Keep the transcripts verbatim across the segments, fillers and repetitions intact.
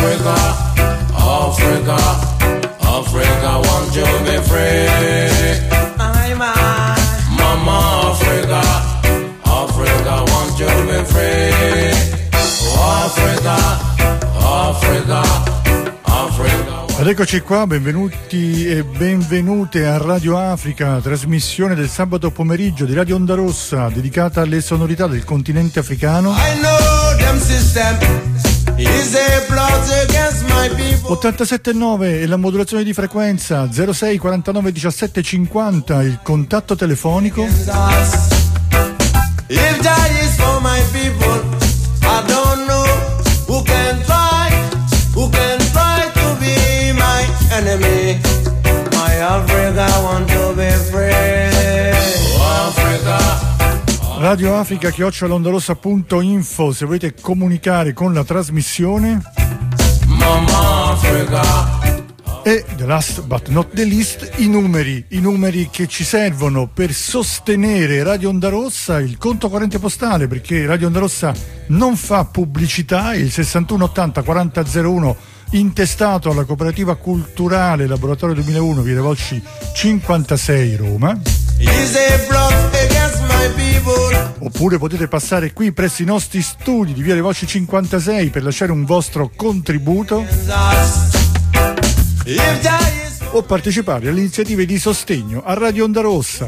Africa, Africa, Africa, want you be free. I'm Mama Africa, Africa, want you be free. Oh, Africa, Africa, Africa. Ed eccoci qua, benvenuti e benvenute a Radio Africa, trasmissione del sabato pomeriggio di Radio Onda Rossa dedicata alle sonorità del continente africano. ottantasette virgola nove è la modulazione di frequenza, zero sei quarantanove diciassette cinquanta il contatto telefonico. If that is for my people, I don't know who can try, who can try to be my enemy. My Africa want to be free. Oh, Africa. Radio Africa chiocciola ondorossa punto info se volete comunicare con la trasmissione. Mama Africa. E the last but not the least, i numeri, i numeri che ci servono per sostenere Radio Onda Rossa, il conto corrente postale, perché Radio Onda Rossa non fa pubblicità, il sessantuno ottanta quaranta zero uno, intestato alla cooperativa culturale Laboratorio duemilauno, via dei Volsci cinquantasei, Roma. Oppure potete passare qui presso i nostri studi di via dei Volsci cinquantasei per lasciare un vostro contributo o partecipare alle iniziative di sostegno a Radio Onda Rossa.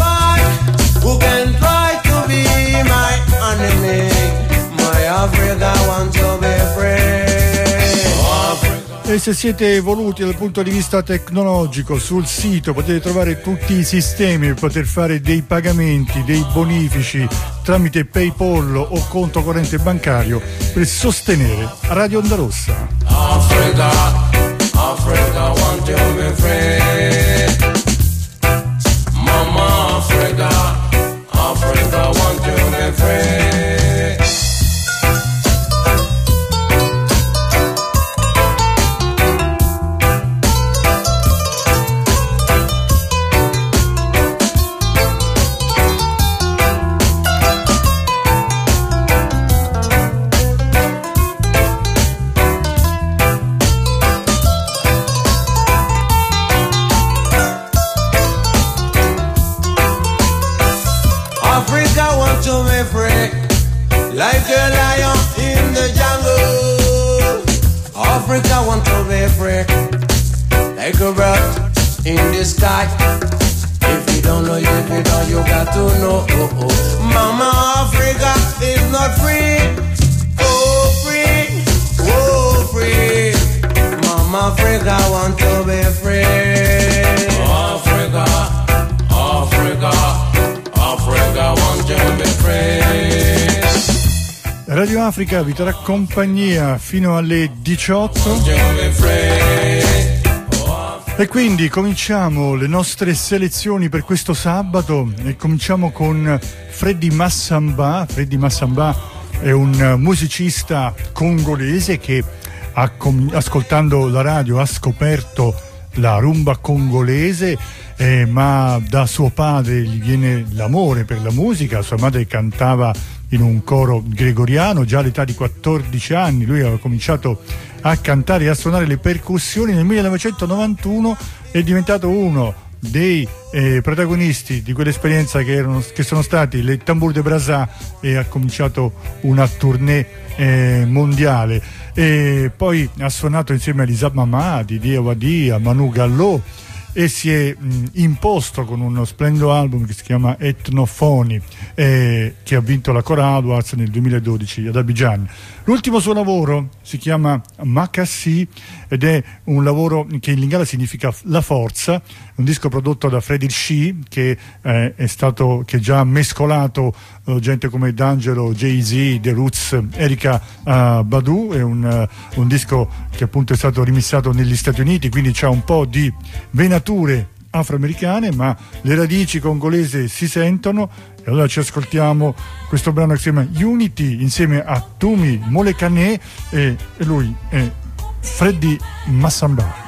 E se siete evoluti dal punto di vista tecnologico, sul sito potete trovare tutti i sistemi per poter fare dei pagamenti, dei bonifici tramite PayPal o conto corrente bancario per sostenere Radio Onda Rossa. Africa, Africa, want to be free. Mama Africa, Africa, want to be free. Like a lion in the jungle, Africa want to be free. Like a bird in the sky. If you don't know, if you don't, you got to know. Oh, oh. Mama Africa is not free. Oh, free, oh, free. Mama Africa want to be free. Africa, Africa, Africa want to be free. Radio Africa vi terrà compagnia fino alle diciotto e quindi cominciamo le nostre selezioni per questo sabato e cominciamo con Freddy Massamba. Freddy Massamba è un musicista congolese che ha, ascoltando la radio ha scoperto la rumba congolese, eh, ma da suo padre gli viene l'amore per la musica. Sua madre cantava in un coro gregoriano già all'età di quattordici anni. Lui aveva cominciato a cantare e a suonare le percussioni. Nel millenovecentonovantuno è diventato uno dei eh, protagonisti di quell'esperienza che, erano, che sono stati le Tambour de Brazza, e ha cominciato una tournée eh, mondiale, e poi ha suonato insieme a Lisa Mamà, Didier Wadi, a Manu Gallò, e si è mh, imposto con uno splendido album che si chiama Etnofoni, eh, che ha vinto la Cora Awards nel duemiladodici ad Abidjan. L'ultimo suo lavoro si chiama Makassi ed è un lavoro che in lingala significa la forza, un disco prodotto da Freddy Shee, che eh, è stato che già ha mescolato uh, gente come D'Angelo, Jay-Z, The Roots, Erykah uh, Badu. È un, uh, un disco che appunto è stato rimissato negli Stati Uniti, quindi c'ha un po' di venature afroamericane, ma le radici congolesi si sentono. E allora ci ascoltiamo questo brano che si chiama Unity insieme a Tumi Molekane, e, e lui è Freddy Massamba.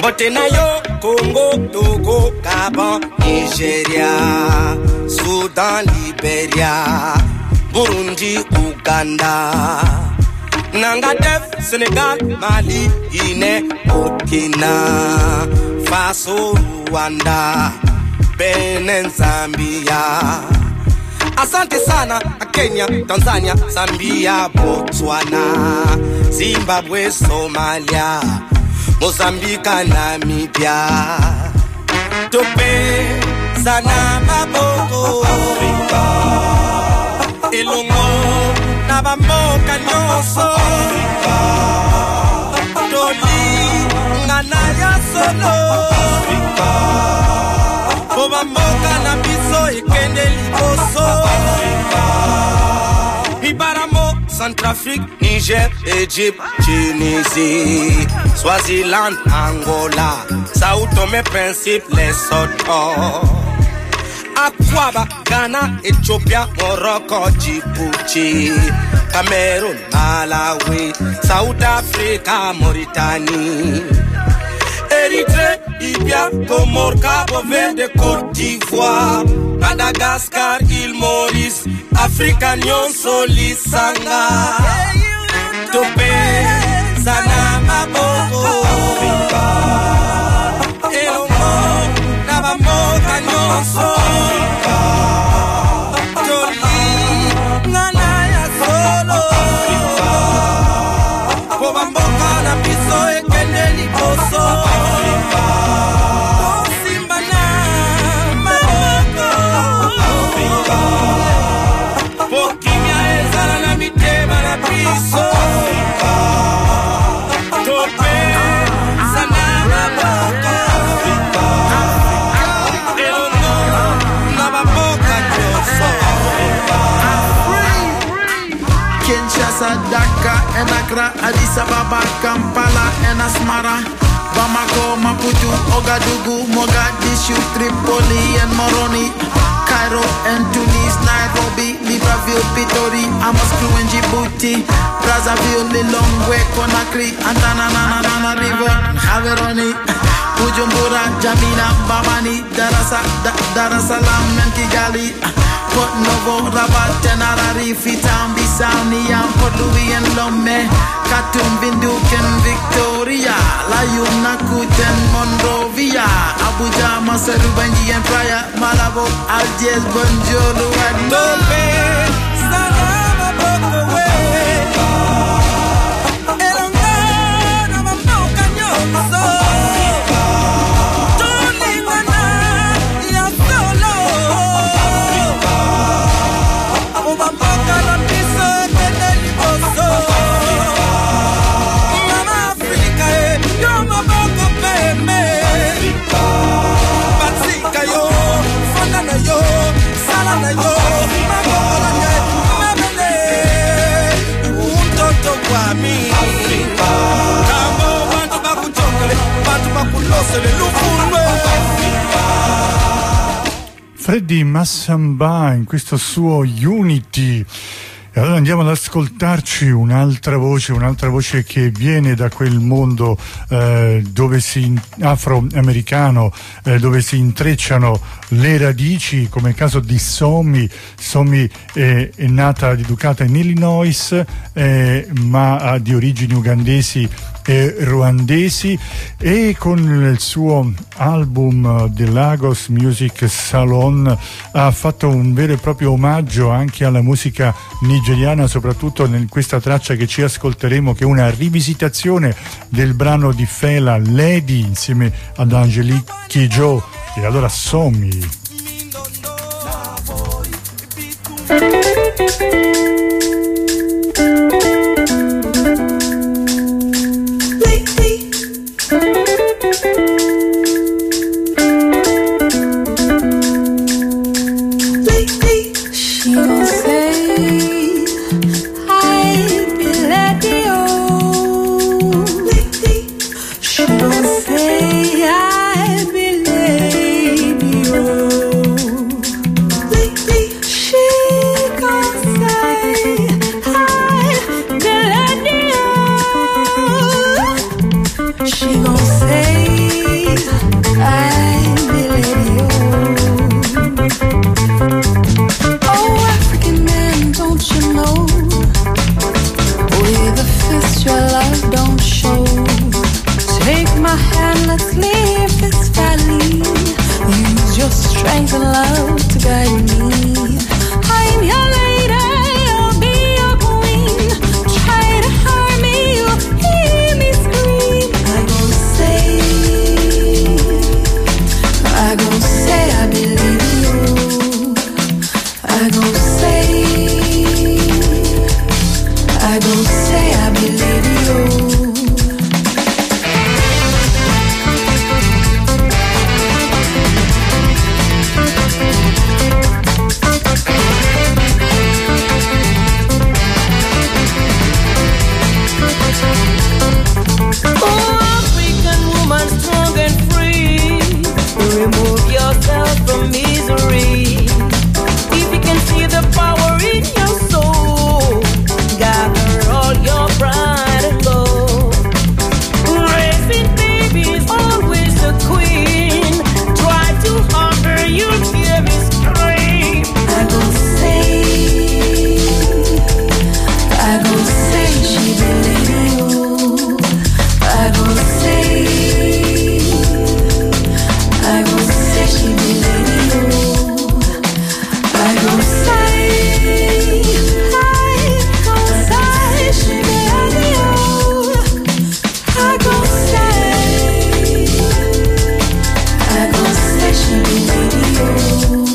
Mbote na yo Congo, Togo, Gabon, Nigeria, Sudan, Liberia, Burundi, Uganda, Nangadef, Senegal, Mali, Guinea, Burkina Faso, Rwanda, Benin, Zambia. Asante sana Kenya, Tanzania, Zambia, Botswana, Zimbabwe, Somalia, Mozambique, Namibia. Tope sana maboko Africa, Elongo nabamoka nyonso Africa, Toli nganaya solo Africa, Obamoka na biso ikende liboso Africa, Ibaramo, Centrafrique, Niger, Egypte, Tunisie, Swaziland, Angola, Sao Tome, Principe, Lesotho, Akwaba, Ghana, Ethiopia, Morocco, Djibouti, Cameroon, Malawi, South Africa, Mauritanie, Érythrée, Libya, Comores, Cabo Verde, Côte d'Ivoire, Madagascar, Île Maurice, Africa nyonso lisanga Tope sana maboko Africa, Elongo nabamoka nyonso Africa, Toli ngana ya solo Africa, Kobamboka na biso ekende liboso Africa, Simba na maboko Africa, Pokimia ezala na mitema na biso Africa, Tope sana maboko Africa, Elongo na bamoka nyonso Africa. Kinshasa, Dhaka, and Accra, Addis Ababa, Kampala, and Asmara, Bamako, Maputo, Ouagadougou, Mogadishu, Tripoli, and Moroni, Cairo and Tunis, Nairobi, Libreville, Pitori, Moscow and Djibouti, Brazzaville, Lilongwe, Conakry, Antananana River, Averoni, Bujumbura, Jamina, Bamani, Darasa, Dar es Salaam, and Kigali, Port Novo, Rabat, Tenerife, Fitambi, Niam, Port Louis and Lomé, Khartoum, Windhoek and Victoria, Layum, Nakuten, Monrovia, Abuja, Maseru, Bangi and Praia, Malabo, Algiers, Bonjolo and Tope sana maboko Elongo nabamoka nyonso Toli ngana ya solo Obamoka na biso ekende liboso Mama Africa yo maboko peme Batsika yo, fana na yo, sala na yo Mabola nye, mabele Untoto kwa mi Africa, Kamo bantu baku chokele Bantu baku losele lufunwe Africa. Freddy Massamba in questo suo Unity. E allora andiamo ad ascoltarci un'altra voce, un'altra voce che viene da quel mondo eh, dove si afroamericano, eh, dove si intrecciano le radici, come il caso di Somi. Somi è, è nata ed educata in Illinois, eh, ma ha di origini ugandesi e ruandesi, e con il suo album The Lagos Music Salon ha fatto un vero e proprio omaggio anche alla musica nigeriana, soprattutto in questa traccia che ci ascolteremo, che è una rivisitazione del brano di Fela, Lady, insieme ad Angelique Kidjo. E allora Somi. She my hand, let's leave this valley. Use your strength and love to guide me. I'm your lady, I'll be your queen. Try to harm me, you'll hear me scream. I gon' say, I gon' say I believe you. I gon' say, I gon' say I believe you. Remove yourself from misery. If you can see the power in your soul, gather all your pride and go. Raising babies, always a queen. Try to harm her, you'll hear me scream. I gon' say, I gon' say she believe you. I gon' say, I gon' say she believe you. I gon' say, I gon' say she believe you. I gon' say, I gon' say she believe you.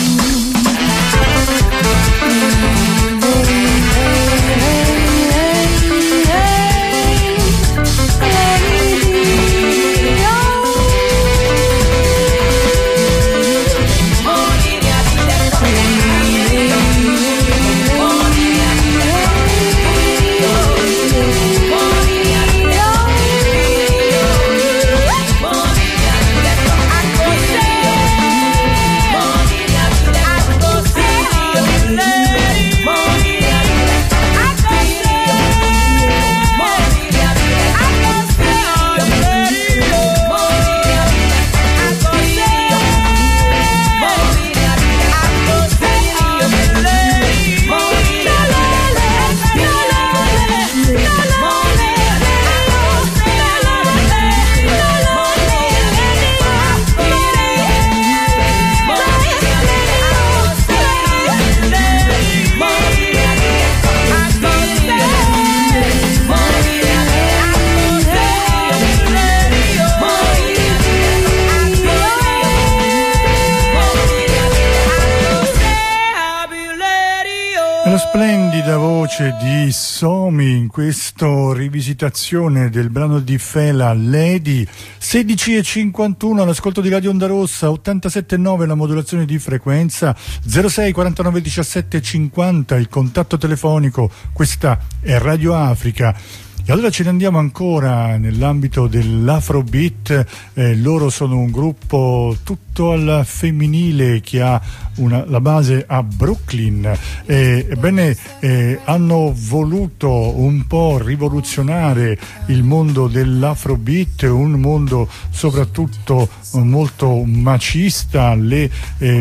Splendida voce di Somi in questa rivisitazione del brano di Fela, Lady. Sedici e cinquantuno all'ascolto di Radio Onda Rossa, ottantasette virgola nove la modulazione di frequenza, zero sei quarantanove diciassette cinquanta il contatto telefonico. Questa è Radio Africa. E allora ce ne andiamo ancora nell'ambito dell'Afrobeat. Eh, loro sono un gruppo tutto al femminile che ha una, la base a Brooklyn. Eh, ebbene, eh, hanno voluto un po' rivoluzionare il mondo dell'Afrobeat, un mondo soprattutto molto macista. Le eh,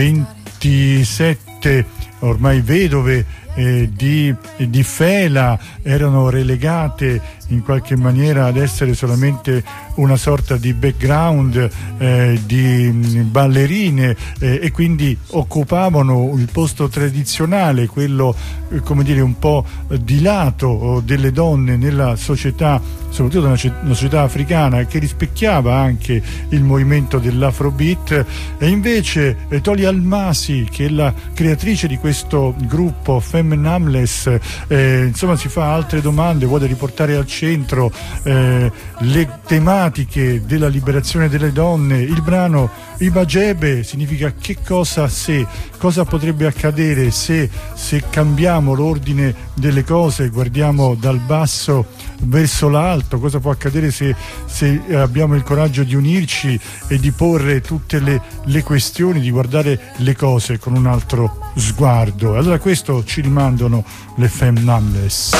ventisette ormai vedove Eh, di, di Fela erano relegate in qualche maniera ad essere solamente una sorta di background eh, di ballerine eh, e quindi occupavano il posto tradizionale, quello eh, come dire un po' di lato delle donne nella società, soprattutto nella società africana, che rispecchiava anche il movimento dell'Afrobeat. E invece eh, Toli Almasi, che è la creatrice di questo gruppo Femme Nameless, eh, insomma si fa altre domande, vuole riportare al centro eh, le tematiche della liberazione delle donne. Il brano Ibajebe significa che cosa se, cosa potrebbe accadere se, se cambiamo l'ordine delle cose, guardiamo dal basso verso l'alto, cosa può accadere se, se abbiamo il coraggio di unirci e di porre tutte le, le questioni, di guardare le cose con un altro sguardo. Allora questo ci rimandano le Femme Nameless.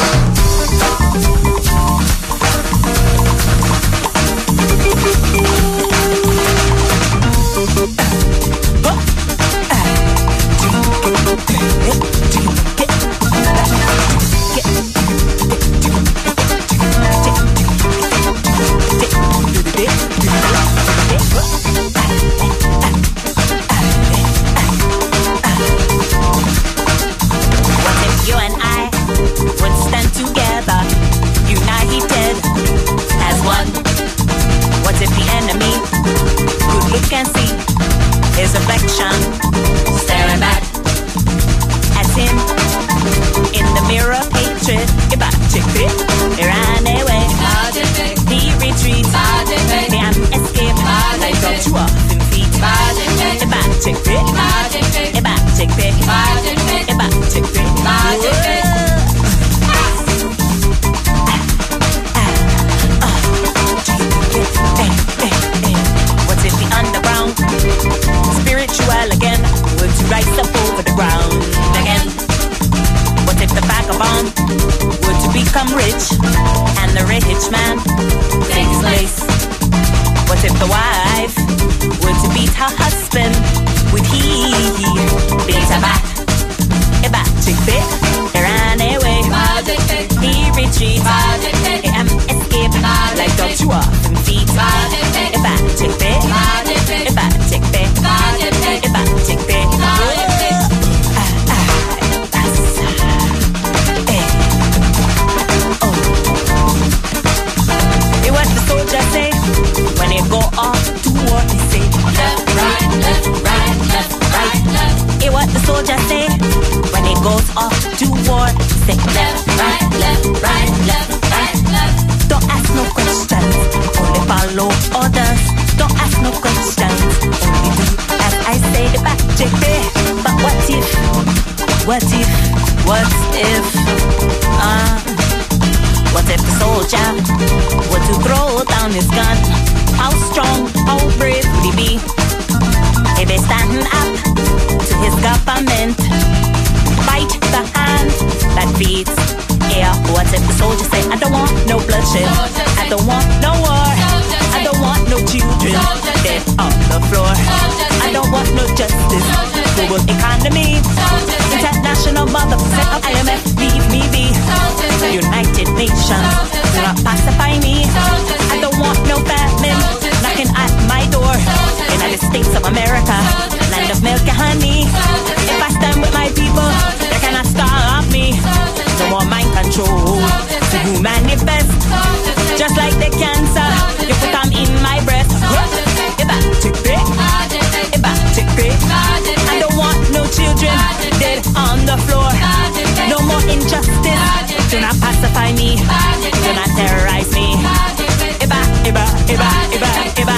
What if the wife were to beat her husband? Would he beat her back? A back chick bit, he ran away. He retreated, he am escape. Like dog chew off them feet. A back chick bit, a back chick bit, a back chick bit. What the soldier say when they go off to war? They say left, right, left, right, left, right, left. Hear what the soldier say when he goes off to war? They say left, right, left, right, left, right, left. Don't ask no questions, only follow orders. Don't ask no questions, only do as I say. The back check there, but what if? What if? What if? Ah. Uh, What if the soldier were to throw down his gun? How strong, how brave would he be? If he's standing up to his government, bite the hand that feeds. Yeah, what if the soldier say, I don't want no bloodshed, I don't want no war, I don't want no children dead on the floor, I don't want no justice, global economy, international mother, set up I M F, leave me be. United Nations, do not pacify me. I don't want no famine knocking at my door. United States of America, land of milk and honey. If I stand with my people, they cannot stop me. No more mind control, to who manifest. Just like the cancer, you put them in my breast. If I take it, if I take it, I don't want no children dead on the floor. No more injustice. Do not pacify me, do not terrorize me. Iba, iba, iba, iba, iba.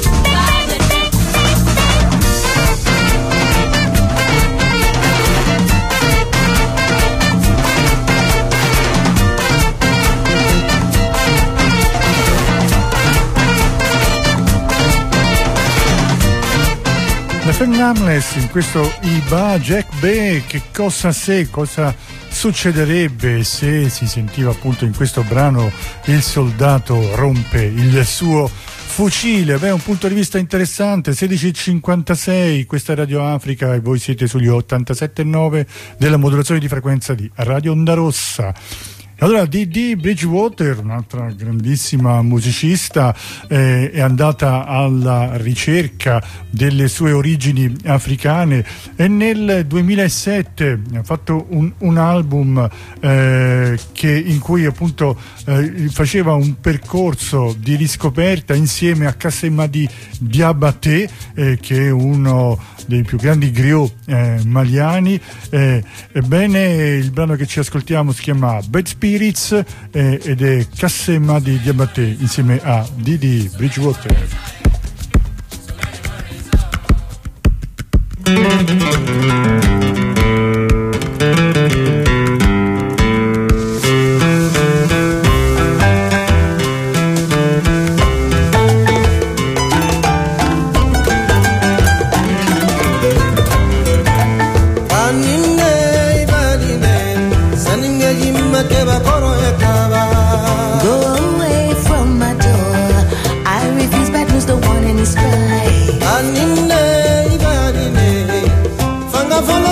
La Femme Nameless in questo Iba Jack Bay, che cosa se, cosa succederebbe se si sentiva appunto in questo brano il soldato rompe il suo fucile? Beh, un punto di vista interessante. Sedici e cinquantasei, questa è Radio Africa e voi siete sugli ottantasette virgola nove della modulazione di frequenza di Radio Onda Rossa. Allora, Dee Dee Bridgewater, un'altra grandissima musicista, eh, è andata alla ricerca delle sue origini africane e nel duemilasette ha fatto un, un album eh, che, in cui appunto eh, faceva un percorso di riscoperta insieme a Kassemadi Diabaté, eh, che è uno dei più grandi griot eh, maliani. Eh, ebbene, il brano che ci ascoltiamo si chiama Bad Spirits eh, ed è Kassemadi Diabaté insieme a Dee Dee Bridgewater. Fanga fanga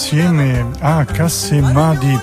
insieme a Kassemadi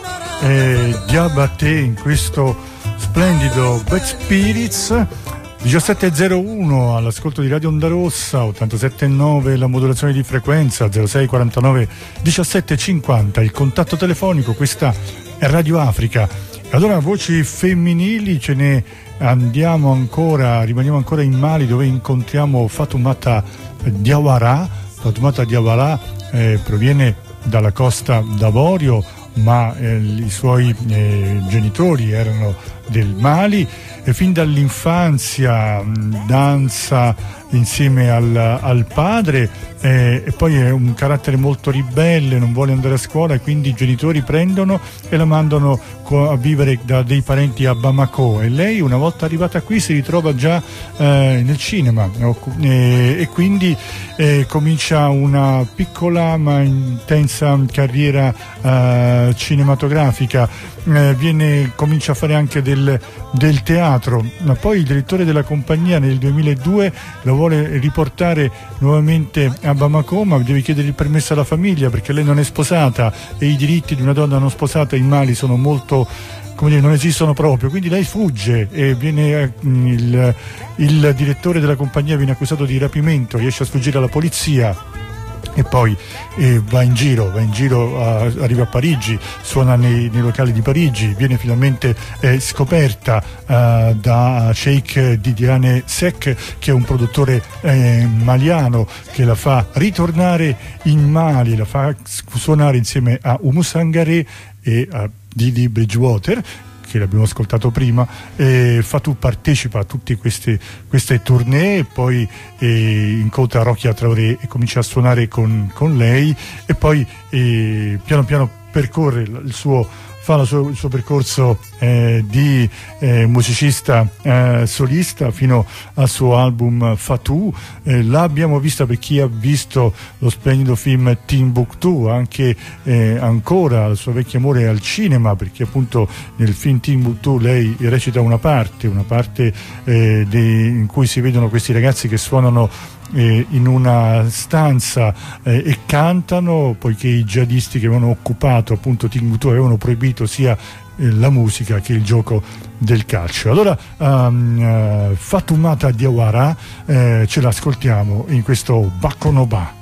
e Diabate in questo splendido Bad Spirits. Diciassette e zero uno all'ascolto di Radio Onda Rossa, ottantasette e nove la modulazione di frequenza, zero sei quarantanove diciassette cinquanta il contatto telefonico. Questa è Radio Africa. Allora, voci femminili, ce ne andiamo ancora, rimaniamo ancora in Mali, dove incontriamo Fatoumata Diawara. Fatoumata Diawara eh, proviene dalla Costa d'Avorio, ma eh, i suoi eh, genitori erano del Mali e fin dall'infanzia mh, danza insieme al, al padre eh, e poi è un carattere molto ribelle, non vuole andare a scuola e quindi i genitori prendono e la mandano co- a vivere da dei parenti a Bamako, e lei una volta arrivata qui si ritrova già eh, nel cinema e, e quindi eh, comincia una piccola ma intensa carriera eh, cinematografica, eh, viene, comincia a fare anche del, del teatro, ma poi il direttore della compagnia nel duemiladue la vuole riportare nuovamente a Bamako, ma deve chiedere il permesso alla famiglia perché lei non è sposata e i diritti di una donna non sposata in Mali sono molto, come dire, non esistono proprio, quindi lei fugge e viene il, il direttore della compagnia viene accusato di rapimento, riesce a sfuggire alla polizia e poi eh, va in giro, va in giro a, arriva a Parigi, suona nei, nei locali di Parigi, viene finalmente eh, scoperta eh, da Sheikh Didiane Sek, che è un produttore eh, maliano che la fa ritornare in Mali, la fa suonare insieme a Oumou Sangaré e a Didi Bridgewater, che l'abbiamo ascoltato prima. eh, Fatou partecipa a tutte queste, queste tournée, poi eh, incontra Rokia Traoré e comincia a suonare con, con lei e poi eh, piano piano percorre il suo fa la sua, il suo percorso eh, di eh, musicista eh, solista fino al suo album Fatou. Eh, l'abbiamo vista, per chi ha visto lo splendido film Timbuktu, anche eh, ancora il suo vecchio amore al cinema, perché appunto nel film Timbuktu lei recita una parte, una parte eh, de, in cui si vedono questi ragazzi che suonano Eh, in una stanza eh, e cantano, poiché i jihadisti che avevano occupato appunto Timbuktu avevano proibito sia eh, la musica che il gioco del calcio. Allora um, uh, Fatoumata Diawara eh, ce l'ascoltiamo in questo Bakonoba.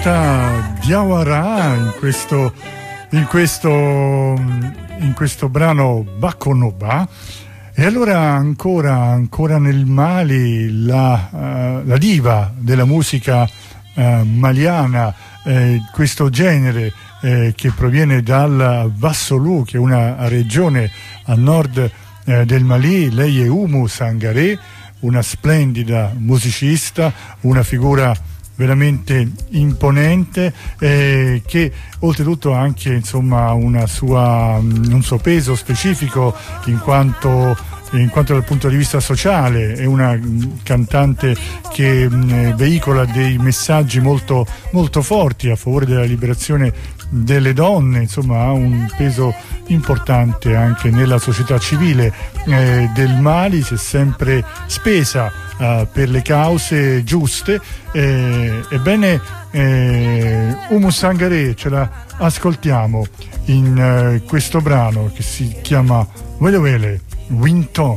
canta Diawara in questo, in questo, in questo brano Bakonoba. E allora ancora, ancora nel Mali la, uh, la diva della musica uh, maliana, eh, questo genere eh, che proviene dal Vassolù, che è una regione a nord eh, del Mali. Lei è Oumou Sangaré, una splendida musicista, una figura veramente imponente, eh, che oltretutto ha anche insomma una sua, un suo peso specifico in quanto, in quanto dal punto di vista sociale. È una cantante che mh, veicola dei messaggi molto, molto forti a favore della liberazione delle donne, insomma ha un peso importante anche nella società civile eh, del Mali. Si è sempre spesa eh, per le cause giuste. Eh, ebbene, eh, Oumou Sangaré ce la ascoltiamo in eh, questo brano che si chiama Wele Wele Winton.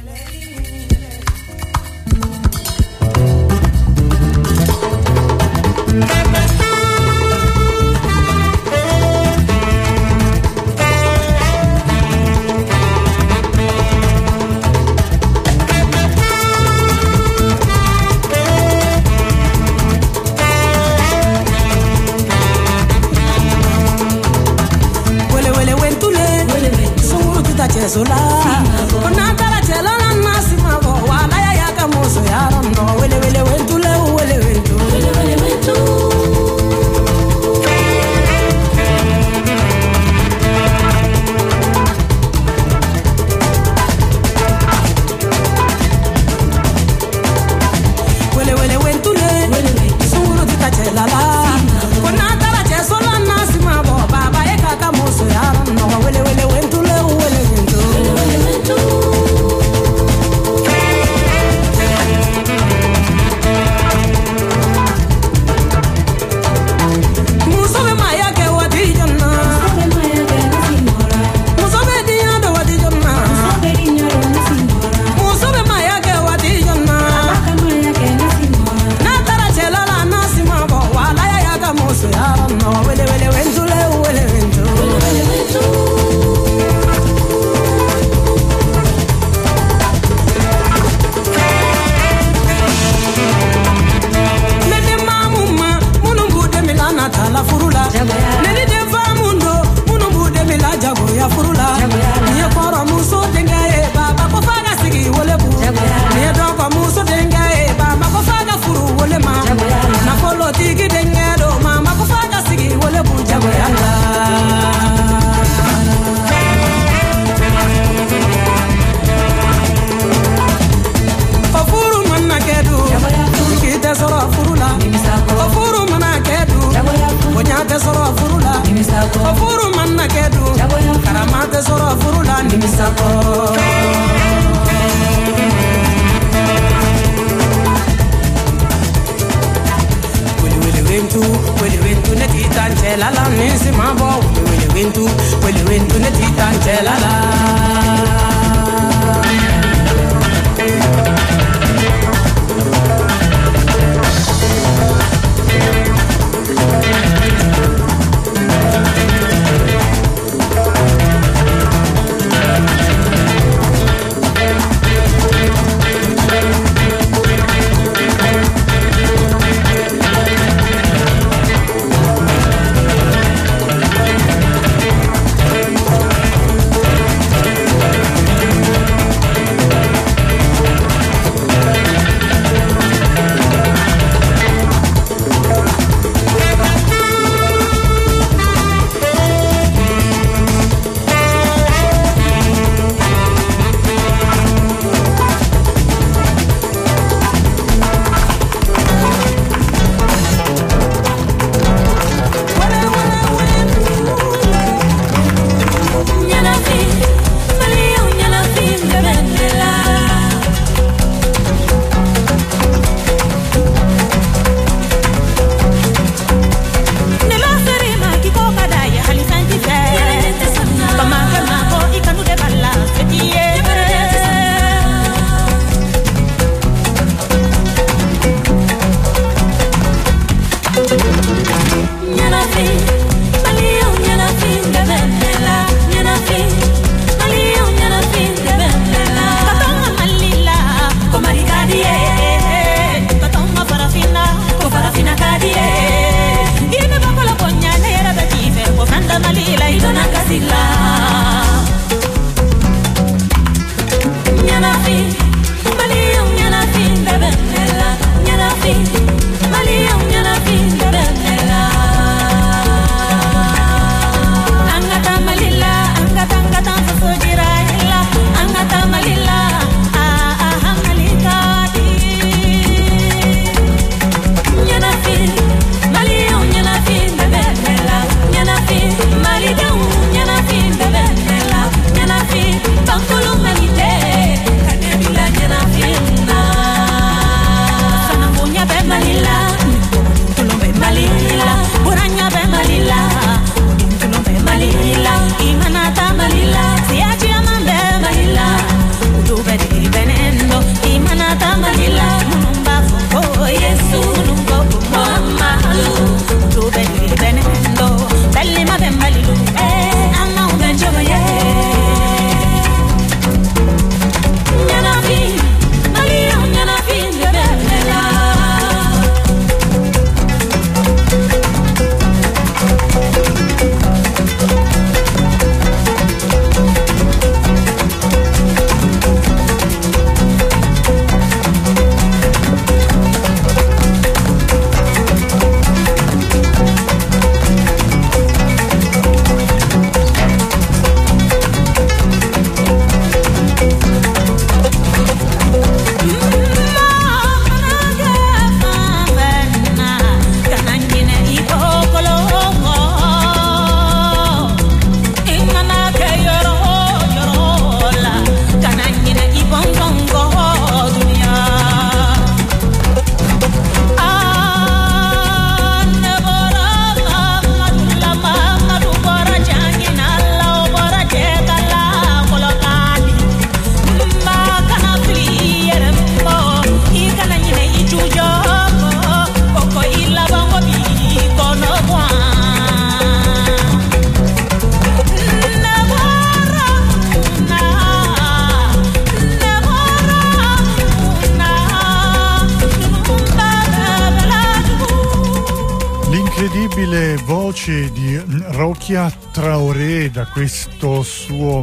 Sola, con la chela la nasima bo, wala ya ya kamoso ya rondo, wele wele wentule, wele wentu, wele wele wentu. Wele wele wentule, sunguru tita chela la, con la chela sola nasima bo, baba ya kamoso ya rondo, wele wele wentule, wele wentu. voce di Rokia Traoré da questo suo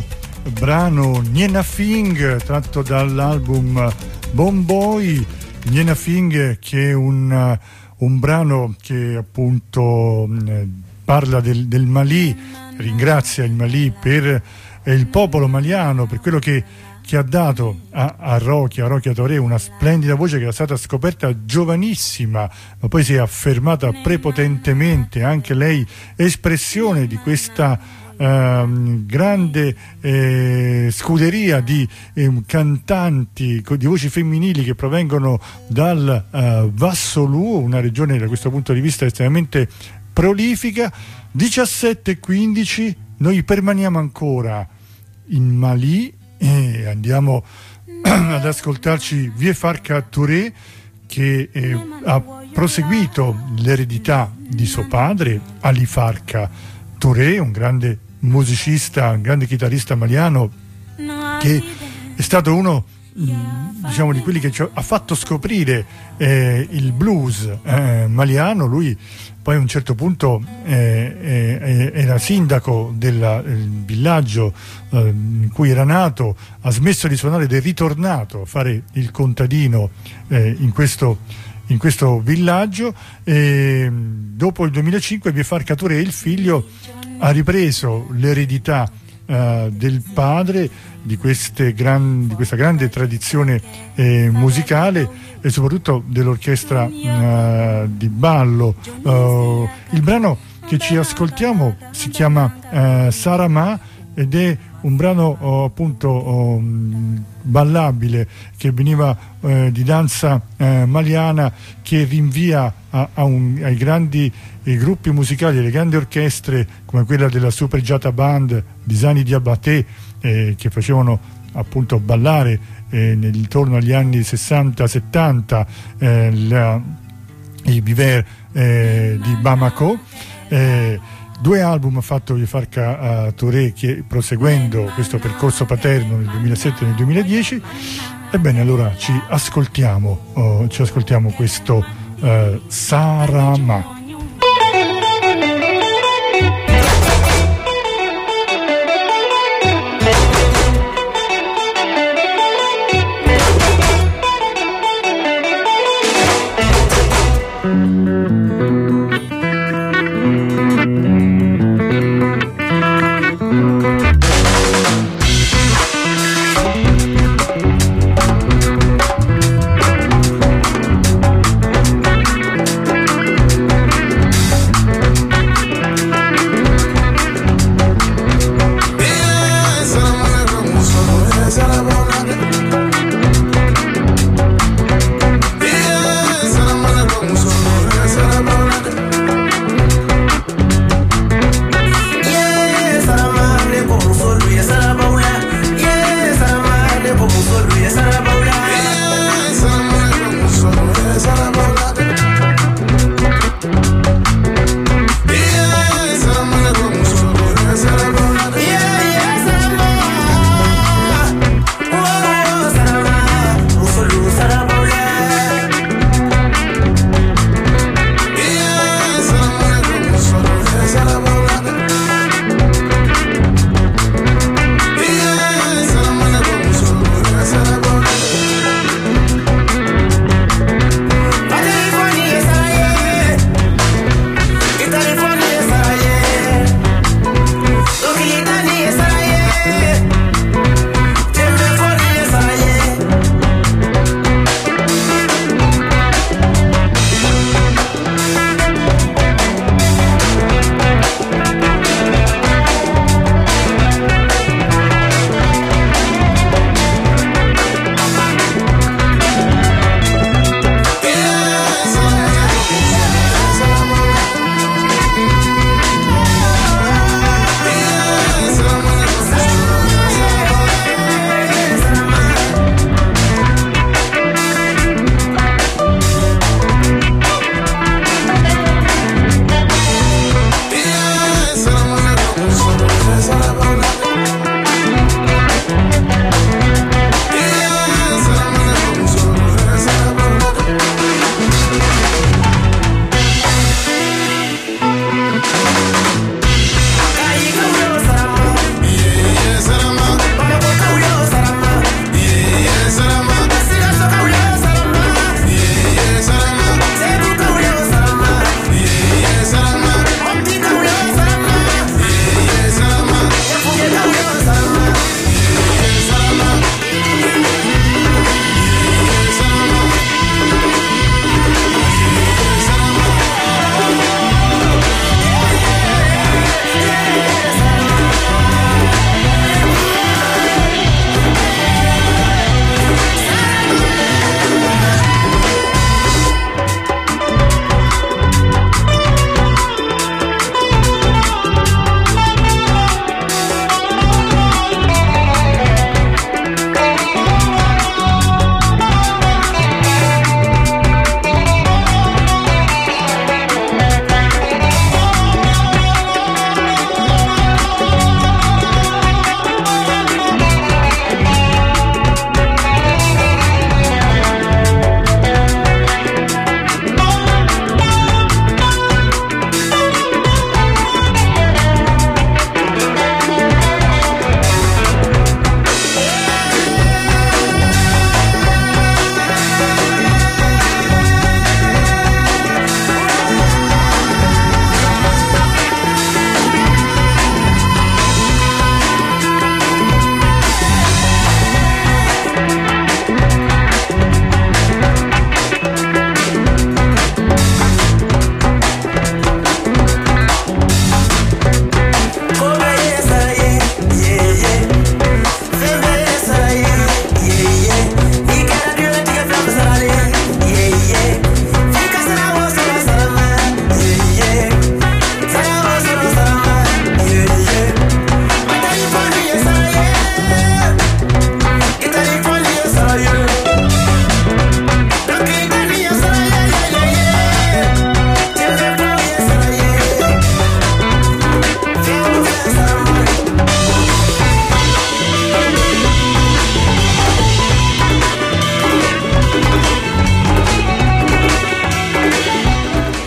brano Niena Fing, tratto dall'album Bomboy. Niena Fing, che è un, un brano che appunto parla del, del Mali, ringrazia il Mali per il popolo maliano, per quello che che ha dato a, a Rokia, a Rokia Traoré, una splendida voce che era stata scoperta giovanissima, ma poi si è affermata prepotentemente, anche lei espressione di questa eh, grande eh, scuderia di eh, cantanti, di voci femminili che provengono dal eh, Vassoulouo, una regione da questo punto di vista estremamente prolifica. diciassette e quindici, noi permaniamo ancora in Mali e andiamo ad ascoltarci Vieux Farka Touré, che eh, ha proseguito l'eredità di suo padre Ali Farka Touré, un grande musicista, un grande chitarrista maliano, che è stato uno diciamo di quelli che ci ha fatto scoprire eh, il blues eh, maliano. Lui poi a un certo punto eh, eh, era sindaco del villaggio eh, in cui era nato, ha smesso di suonare ed è ritornato a fare il contadino eh, in questo in questo villaggio, e dopo il duemilacinque Vieux Farka Touré, il figlio, ha ripreso l'eredità Uh, del padre di, queste gran, di questa grande tradizione eh, musicale e soprattutto dell'orchestra uh, di ballo. Uh, il brano che ci ascoltiamo si chiama uh, Sarama ed è un brano oh, appunto oh, ballabile, che veniva eh, di danza eh, maliana, che rinvia a, a un, ai grandi eh, gruppi musicali, alle grandi orchestre come quella della Super Jata Band di Sani Diabaté, eh, che facevano appunto ballare eh, intorno agli anni sessanta settanta eh, la, i viver eh, di Bamako. Eh, Due album ha fatto Vieux Farka uh, Touré, che proseguendo questo percorso paterno nel duemilasette e nel duemiladieci. Ebbene, allora ci ascoltiamo, uh, ci ascoltiamo questo uh, Sarama.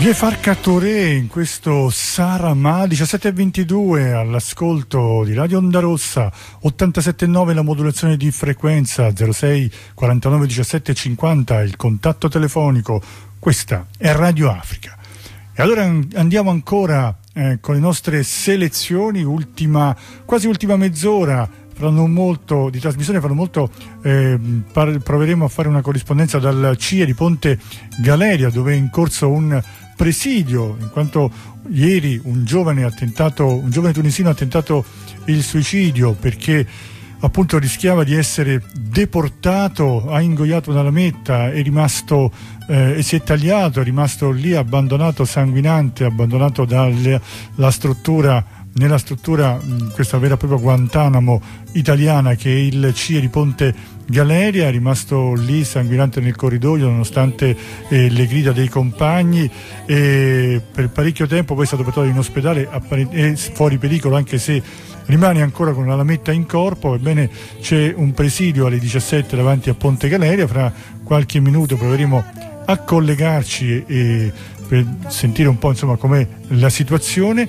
Le Farcatore in questo Sarama diciassette e ventidue all'ascolto di Radio Onda Rossa, ottantasette virgola nove la modulazione di frequenza, zero sei quarantanove diciassette cinquanta il contatto telefonico. Questa è Radio Africa. E allora andiamo ancora eh, con le nostre selezioni, ultima, quasi ultima mezz'ora. Faranno molto di trasmissione, faranno molto eh, par- proveremo a fare una corrispondenza dal C I E di Ponte Galeria, dove è in corso un presidio, in quanto ieri un giovane ha tentato, un giovane tunisino ha tentato il suicidio perché appunto rischiava di essere deportato, ha ingoiato una lametta, è rimasto eh, e si è tagliato, è rimasto lì abbandonato, sanguinante, abbandonato dalla struttura, nella struttura, mh, questa vera e propria Guantanamo italiana che è il C I E di Ponte Galeria, è rimasto lì sanguinante nel corridoio nonostante eh, le grida dei compagni, e per parecchio tempo poi è stato portato in ospedale, è fuori pericolo anche se rimane ancora con la lametta in corpo. Ebbene, c'è un presidio alle diciassette davanti a Ponte Galeria, fra qualche minuto proveremo a collegarci e, e per sentire un po' insomma com'è la situazione.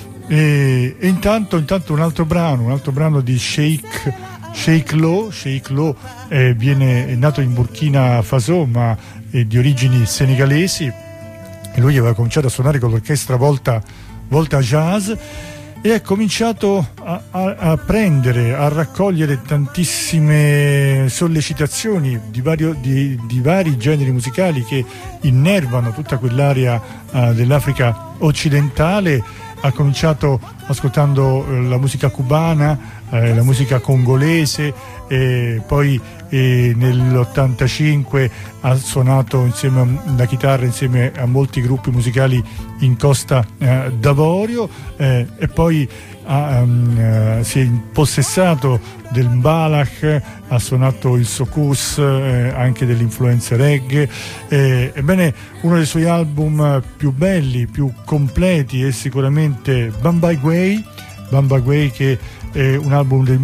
E, e intanto, intanto un altro brano, un altro brano di Sheikh Sheikh Lo. Sheikh Lo eh, viene, è nato in Burkina Faso ma è di origini senegalesi, e lui aveva cominciato a suonare con l'orchestra Volta, Volta Jazz, e ha cominciato a, a, a prendere, a raccogliere tantissime sollecitazioni di, vario, di, di vari generi musicali che innervano tutta quell'area uh, dell'Africa occidentale. Ha cominciato ascoltando eh, la musica cubana, eh, la musica congolese, e poi eh, nell'ottantacinque ha suonato insieme a, la chitarra insieme a molti gruppi musicali in Costa eh, d'Avorio, eh, e poi ha, um, uh, si è impossessato del Mbalach, ha suonato il soukous, eh, anche delle influenze reggae. Eh, ebbene, uno dei suoi album più belli, più completi è sicuramente Bambai Gueye, Bambai Gueye che è un album del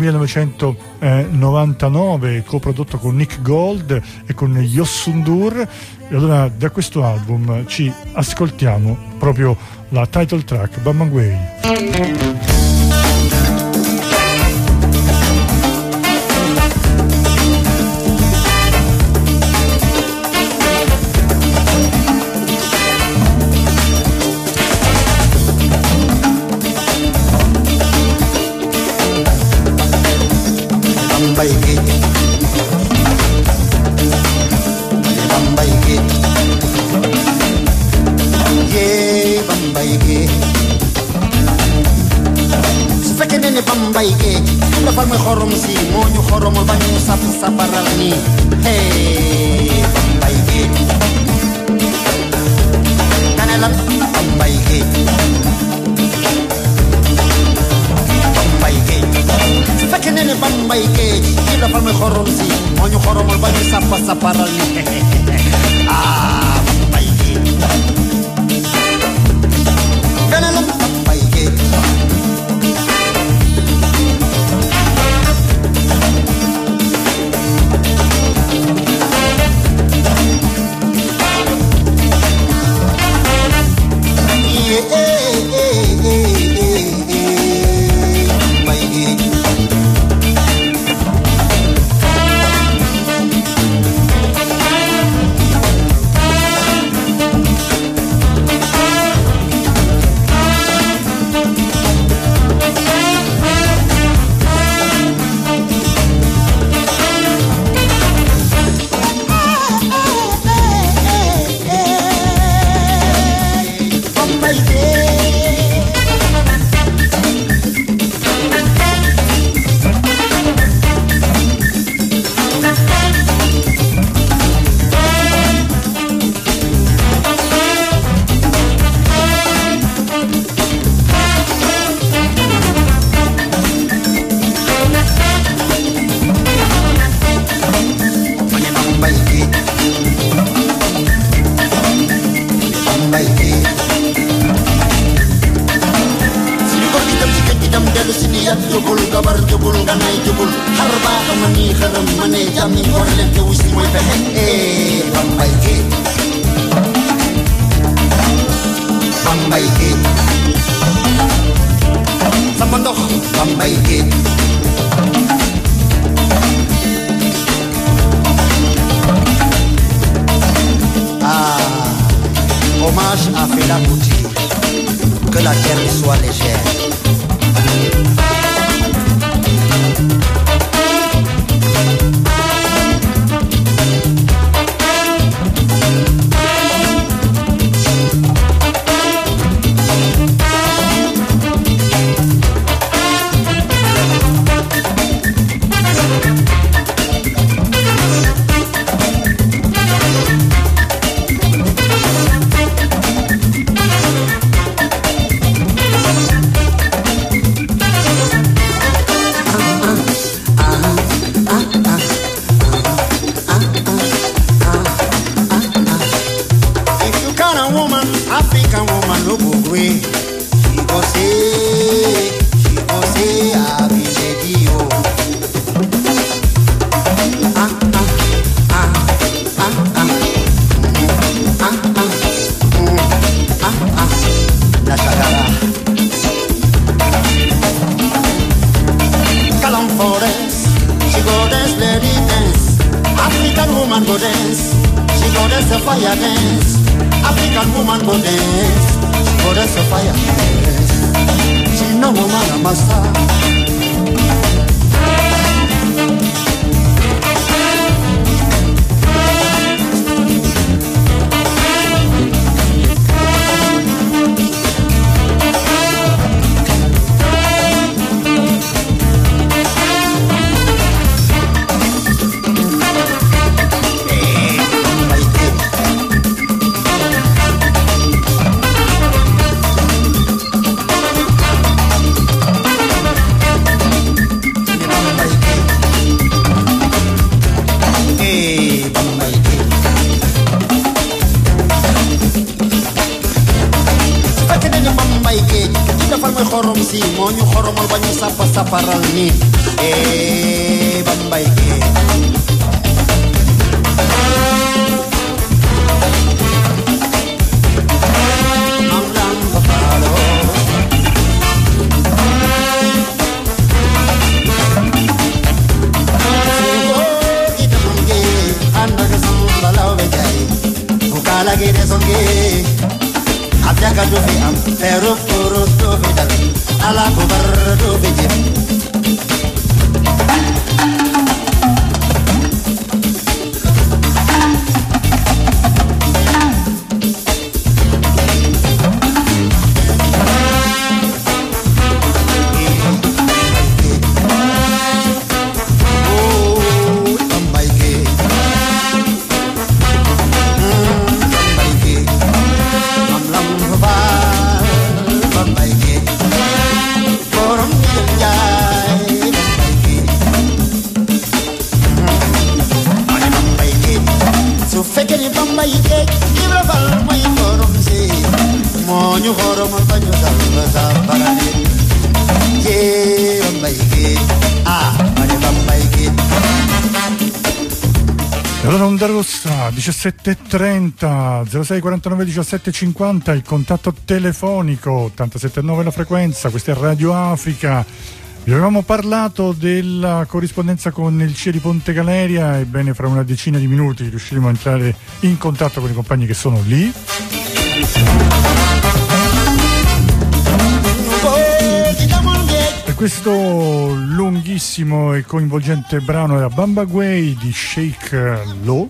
millenovecentonovantanove coprodotto con Nick Gold e con Youssou N'Dour. E allora da questo album ci ascoltiamo proprio la title track, Bambai Gueye. La farma xorom si moo ñu xoromal ba ñu sap saparal ni hey Bambay Gueye kane lan Bambay Gueye Bambay Gueye su fekkee ne ne Bambay Gueye ci la farma xorom si moo ñu xoromal ba ñu sap saparal ni ah Bambay Gueye kane lan Bambay Gueye Bambay géej sama ndox Bambay géej ah hommage à Fela Kuti, que la terre lui soit légère. diciassette e trenta zero sei quarantanove diciassette cinquanta il contatto telefonico, ottantasette nove la frequenza. Questa è Radio Africa. Vi avevamo parlato della corrispondenza con il C I E di Ponte Galeria, ebbene fra una decina di minuti riusciremo a entrare in contatto con i compagni che sono lì. Per questo lunghissimo e coinvolgente brano era Bamba Guay di Sheikh Lo.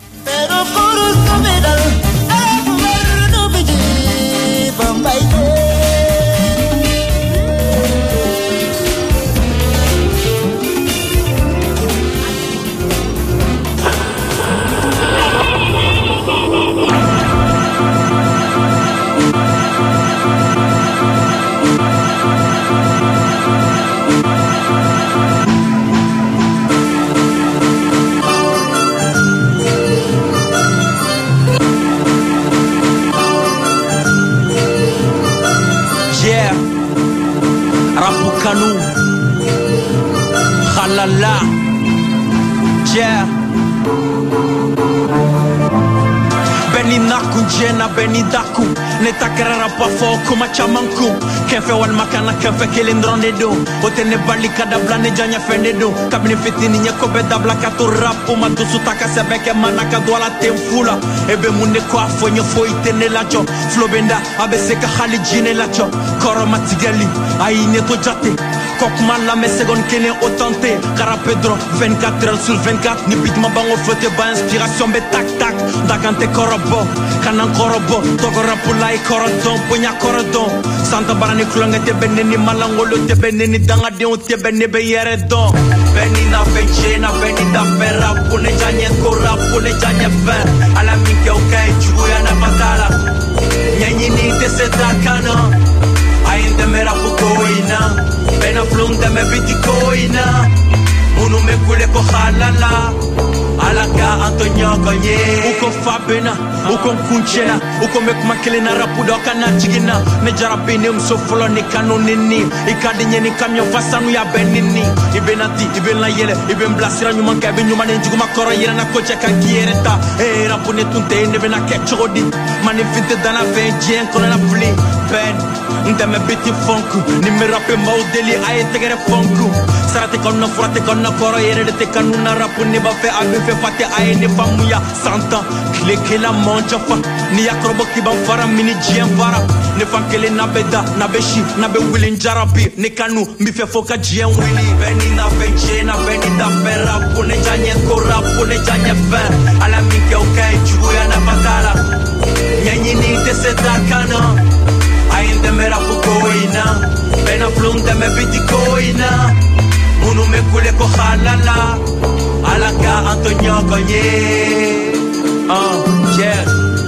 Kanu Khalala Yeah Ben Beni naku jena beni daku ne takrara pa fo kuma chamanku kefe wal makana kefe kelindronde do otene balika da blane janya fende do kabine fitini nyako be dabla kato rapu madusu takase beke manaka dola temfula ebe munne ko afonyo fo itene lacho flobenda abese ka khali jine lacho koro matigali aine to jate kokman la me seconde kene autenté kara pedro vingt-quatre heures sur vingt-quatre ni bit ma bango fote ba inspiration be tac tac dagante korobo kanan korobo togo rapula i korodon punya korodon santa barani klonga te beneni malangolo te beneni danga de te benne be yere don beni na fechena beni da ferra pune janye kora pune janye fer ala minke okay juya na patala nyenyi ni te setakana ainde mera pukoina bena flunde me bitikoina unu me kule ko halala alaka Antonio Kanye uko fabena uko kunchena uko mek makelena rapudo kana chigina ne jarabine umsofolo ni kanonini ikadinye ni kamyo fasanu ya benini ibenati ibena yele iben blasira nyuma kabe nyuma ne njuguma koro yele na koche kankiereta e rapune tunte ne bena kechodi manifinte dana venjen kono na fli ben ndeme biti fonku ni me rappe modeli ay tegere fonku sarate kono frate kono koro yele de kanuna rapune ba fe abe fe fate ay ne famuya santa kleke la mancha fa ni akrobo ki ban fara mini jien fara ne fankele na beda na beshi na be willing jarabi ne kanu mi fe foka jien wili beni na beche na beni da ferra pune janye kora pune janye fer ala mi ke okay juya na patala nyenyi ni te setakana ainde mera pukoina bena flunde me bitikoina unu me kule ko halala alaka Antonio Kanye oh yeah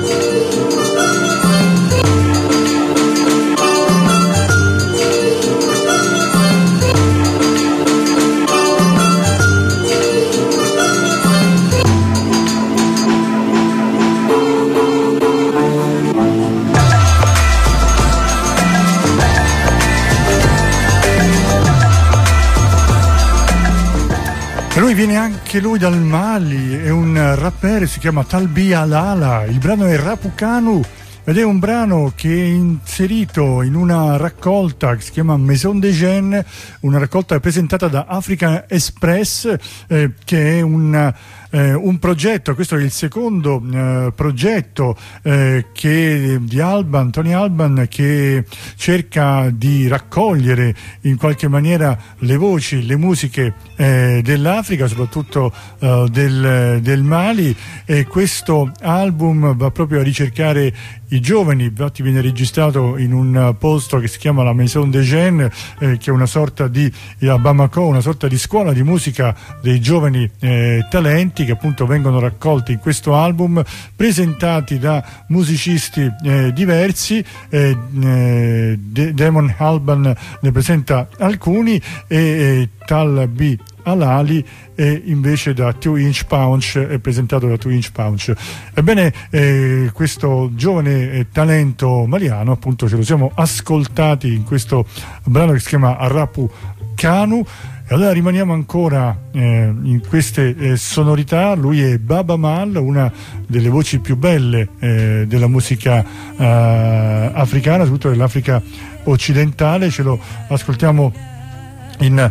E lui viene anche lui dal Mali, è un rapper, si chiama Talbi Alala, il brano è Rapukanu ed è un brano che è inserito in una raccolta che si chiama Maison des Jeunes, una raccolta presentata da African Express, eh, che è un, eh, un progetto, questo è il secondo eh, progetto eh, che, di Alban, Tony Alban, che cerca di raccogliere in qualche maniera le voci, le musiche eh, dell'Africa, soprattutto eh, del, del Mali, e questo album va proprio a ricercare i giovani, infatti viene registrato in un posto che si chiama la Maison des Jeunes, eh, che è una sorta di a Bamako, una sorta di scuola di musica dei giovani eh, talenti che appunto vengono raccolti in questo album, presentati da musicisti eh, diversi. eh, eh, Damon Alban ne presenta alcuni e eh, Tal B Alali e invece da Two Inch Punch è presentato da Two Inch Punch. Ebbene, eh, questo giovane eh, talento maliano appunto ce lo siamo ascoltati in questo brano che si chiama Arapu Kanu. E allora rimaniamo ancora eh, in queste eh, sonorità. Lui è Baba Mal, una delle voci più belle eh, della musica eh, africana, soprattutto dell'Africa occidentale. Ce lo ascoltiamo in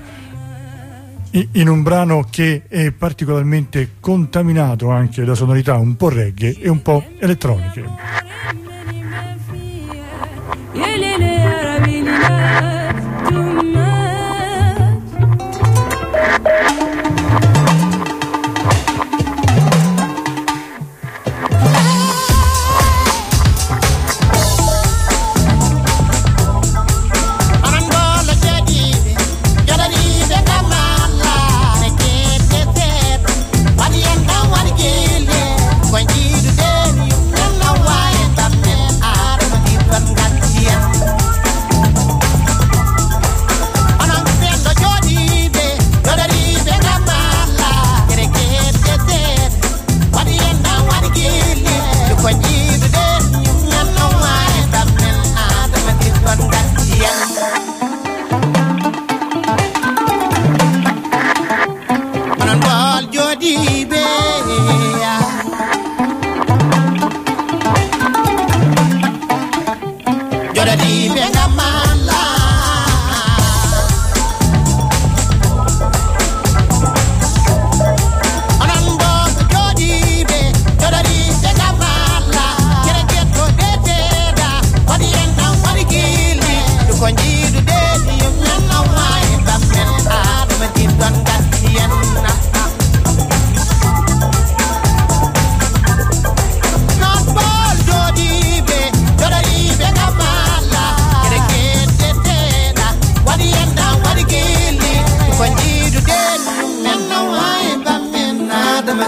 in un brano che è particolarmente contaminato anche da sonorità un po' reggae e un po' elettroniche. Why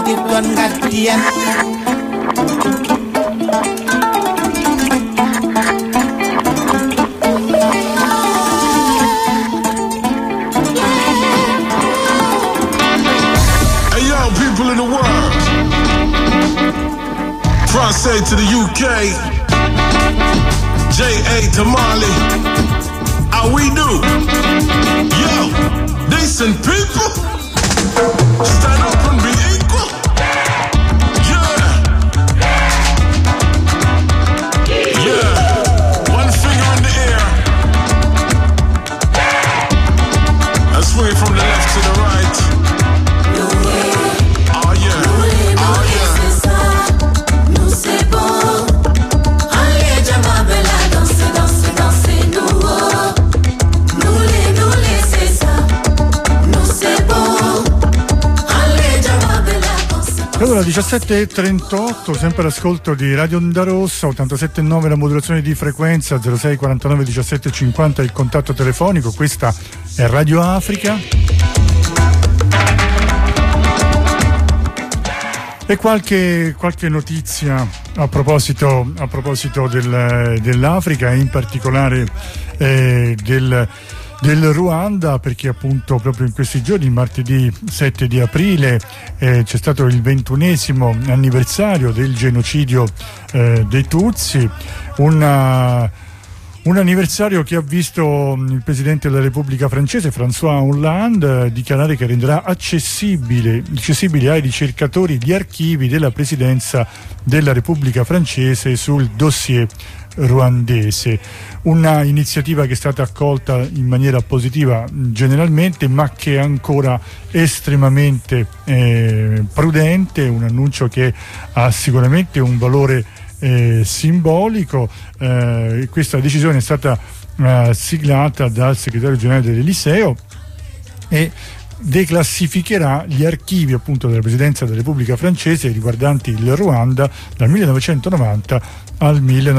di don gatien. Hey yo, people in the world, Francais to the U K, J A to Mali, how we do? Yo, decent people, stand up and be equal. Yeah, yeah, one finger in the air. Let's swing from the left to the right. Oh yeah, oh yeah. Allora, diciassette e trentotto, sempre all'ascolto di Radio Onda Rossa, ottantasette virgola nove la modulazione di frequenza, zero sei quarantanove diciassette cinquanta il contatto telefonico. Questa è Radio Africa. E qualche, qualche notizia a proposito, a proposito del, dell'Africa e in particolare eh, del del Ruanda, perché appunto proprio in questi giorni, martedì sette di aprile, eh, c'è stato il ventunesimo anniversario del genocidio eh, dei Tutsi, una, un anniversario che ha visto il Presidente della Repubblica francese, François Hollande, dichiarare che renderà accessibile, accessibile ai ricercatori gli archivi della Presidenza della Repubblica francese sul dossier ruandese. Una iniziativa che è stata accolta in maniera positiva generalmente, ma che è ancora estremamente eh, prudente, un annuncio che ha sicuramente un valore eh, simbolico. Eh, questa decisione è stata eh, siglata dal segretario generale dell'Eliseo e declassificherà gli archivi appunto della Presidenza della Repubblica francese riguardanti il Ruanda dal millenovecentonovanta al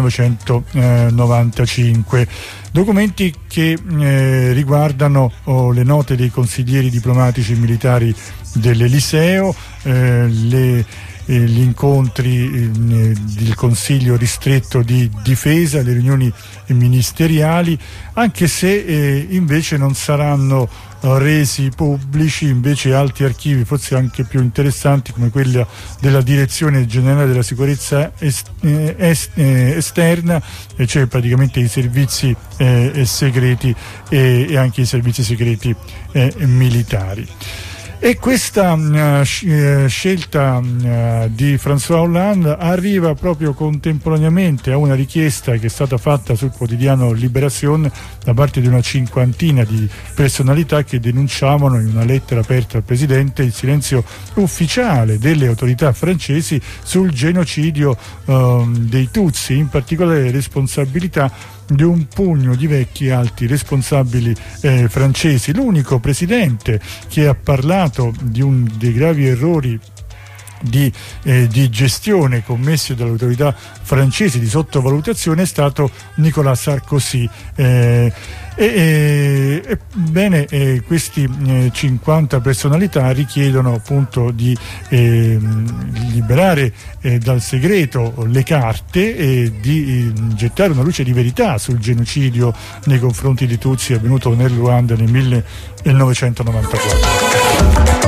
millenovecentonovantacinque, documenti che eh, riguardano oh, le note dei consiglieri diplomatici e militari dell'Eliseo, eh, le eh, gli incontri eh, del Consiglio ristretto di difesa, le riunioni ministeriali, anche se eh, invece non saranno resi pubblici invece altri archivi forse anche più interessanti, come quelli della Direzione Generale della Sicurezza est- est- Esterna, e cioè praticamente i servizi eh, segreti e, e anche i servizi segreti eh, militari. E questa uh, scelta uh, di François Hollande arriva proprio contemporaneamente a una richiesta che è stata fatta sul quotidiano Libération da parte di una cinquantina di personalità che denunciavano in una lettera aperta al Presidente il silenzio ufficiale delle autorità francesi sul genocidio uh, dei Tutsi, in particolare le responsabilità di un pugno di vecchi alti responsabili eh, francesi. L'unico presidente che ha parlato di un dei gravi errori di, eh, di gestione commessi dalle autorità francesi, di sottovalutazione, è stato Nicolas Sarkozy. Eh, e, e, bene, eh, questi eh, cinquanta personalità richiedono appunto di eh, liberare eh, dal segreto le carte e di eh, gettare una luce di verità sul genocidio nei confronti di Tutsi avvenuto nel Ruanda nel millenovecentonovantaquattro.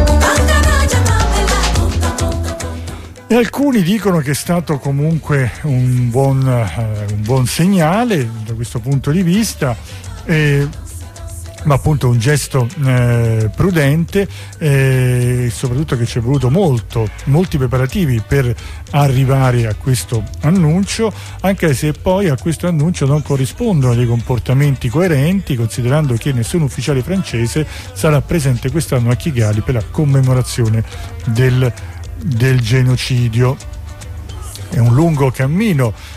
E alcuni dicono che è stato comunque un buon, eh, un buon segnale da questo punto di vista, eh, ma appunto un gesto eh, prudente, e soprattutto che ci è voluto molto, molti preparativi per arrivare a questo annuncio, anche se poi a questo annuncio non corrispondono dei comportamenti coerenti, considerando che nessun ufficiale francese sarà presente quest'anno a Kigali per la commemorazione del del genocidio. È un lungo cammino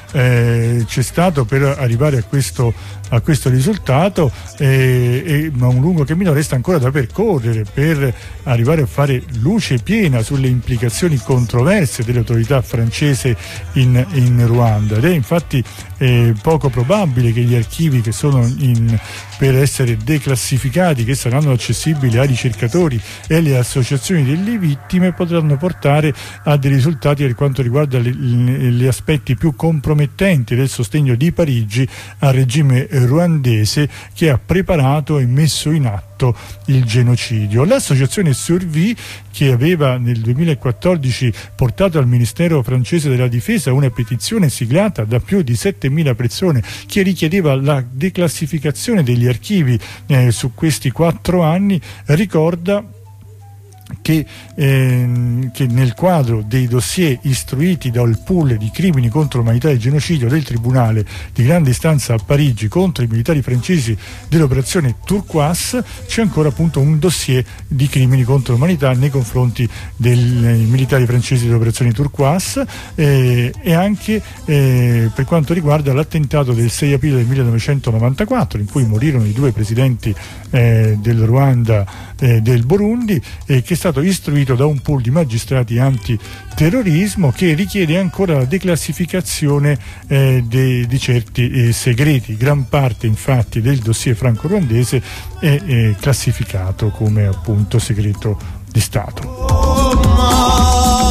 eh, c'è stato per arrivare a questo, a questo risultato, eh, eh, ma un lungo cammino resta ancora da percorrere per arrivare a fare luce piena sulle implicazioni controverse delle autorità francesi in, in Ruanda, ed è infatti eh, poco probabile che gli archivi che sono in, per essere declassificati, che saranno accessibili ai ricercatori e alle associazioni delle vittime, potranno portare a dei risultati per quanto riguarda gli aspetti più compromettenti del sostegno di Parigi al regime ruandese che ha preparato e messo in atto il genocidio. L'associazione Survie, che aveva nel duemilaquattordici portato al Ministero francese della Difesa una petizione siglata da più di settemila persone che richiedeva la declassificazione degli archivi eh, su questi quattro anni, ricorda Che, eh, che nel quadro dei dossier istruiti dal pool di crimini contro l'umanità e genocidio del Tribunale di Grande Istanza a Parigi contro i militari francesi dell'operazione Turquoise c'è ancora appunto un dossier di crimini contro l'umanità nei confronti dei militari francesi dell'operazione Turquoise, eh, e anche eh, per quanto riguarda l'attentato del sei aprile del millenovecentonovantaquattro in cui morirono i due presidenti eh, del Ruanda e eh, del Burundi, eh, che è stato istruito da un pool di magistrati antiterrorismo che richiede ancora la declassificazione eh, de, di certi eh, segreti. Gran parte infatti del dossier franco-ruandese è eh, classificato come appunto segreto di Stato.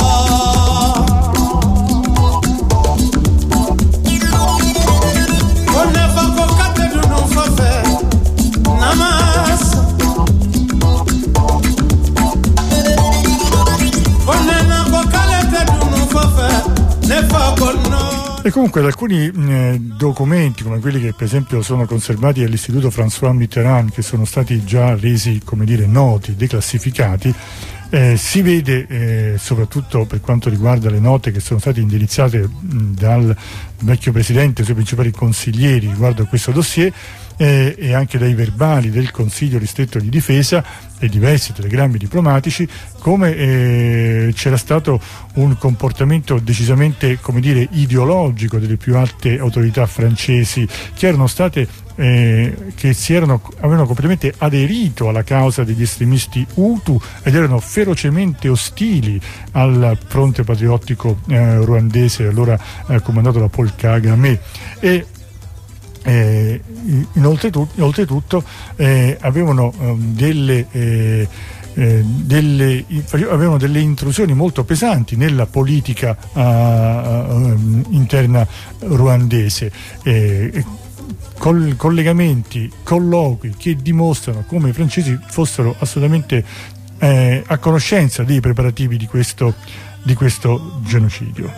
E comunque da alcuni eh, documenti come quelli che per esempio sono conservati all'Istituto François Mitterrand, che sono stati già resi, come dire, noti, declassificati, eh, si vede eh, soprattutto per quanto riguarda le note che sono state indirizzate mh, dal vecchio presidente ai suoi principali consiglieri riguardo a questo dossier, eh, e anche dai verbali del Consiglio ristretto di difesa e diversi telegrammi diplomatici, come eh, c'era stato un comportamento decisamente, come dire, ideologico delle più alte autorità francesi, che erano state eh, che si erano avevano completamente aderito alla causa degli estremisti Hutu ed erano ferocemente ostili al fronte patriottico eh, ruandese, allora eh, comandato da Paul Kagame. E Eh, inoltretutto, oltretutto eh, avevano eh, delle, eh, eh, delle avevano delle intrusioni molto pesanti nella politica uh, uh, interna ruandese, eh, col, collegamenti, colloqui che dimostrano come i francesi fossero assolutamente eh, a conoscenza dei preparativi di questo, di questo genocidio.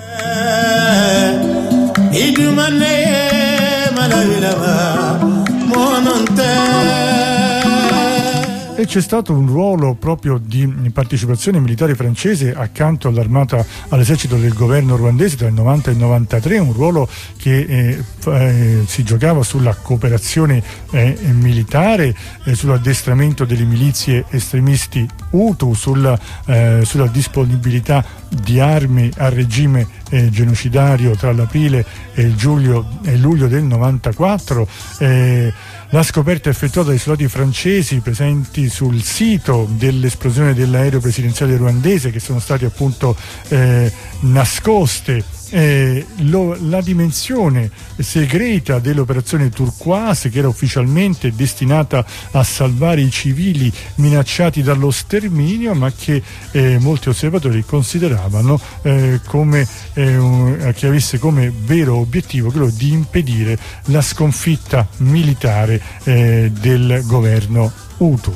E c'è stato un ruolo proprio di partecipazione militare francese accanto all'armata, all'esercito del governo ruandese tra il novanta e il novantatré, un ruolo che eh, eh, si giocava sulla cooperazione eh, militare, eh, sull'addestramento delle milizie estremisti Hutu, sulla, eh, sulla disponibilità di armi al regime eh, genocidario tra l'aprile e il, giugno, e il luglio del novantaquattro. Eh, La scoperta effettuata dai soldati francesi presenti sul sito dell'esplosione dell'aereo presidenziale ruandese, che sono stati appunto eh, nascoste, eh, lo, la dimensione segreta dell'operazione Turquoise, che era ufficialmente destinata a salvare i civili minacciati dallo sterminio, ma che eh, molti osservatori consideravano eh, come eh, un, che avesse come vero obiettivo quello di impedire la sconfitta militare eh, del governo Hutu.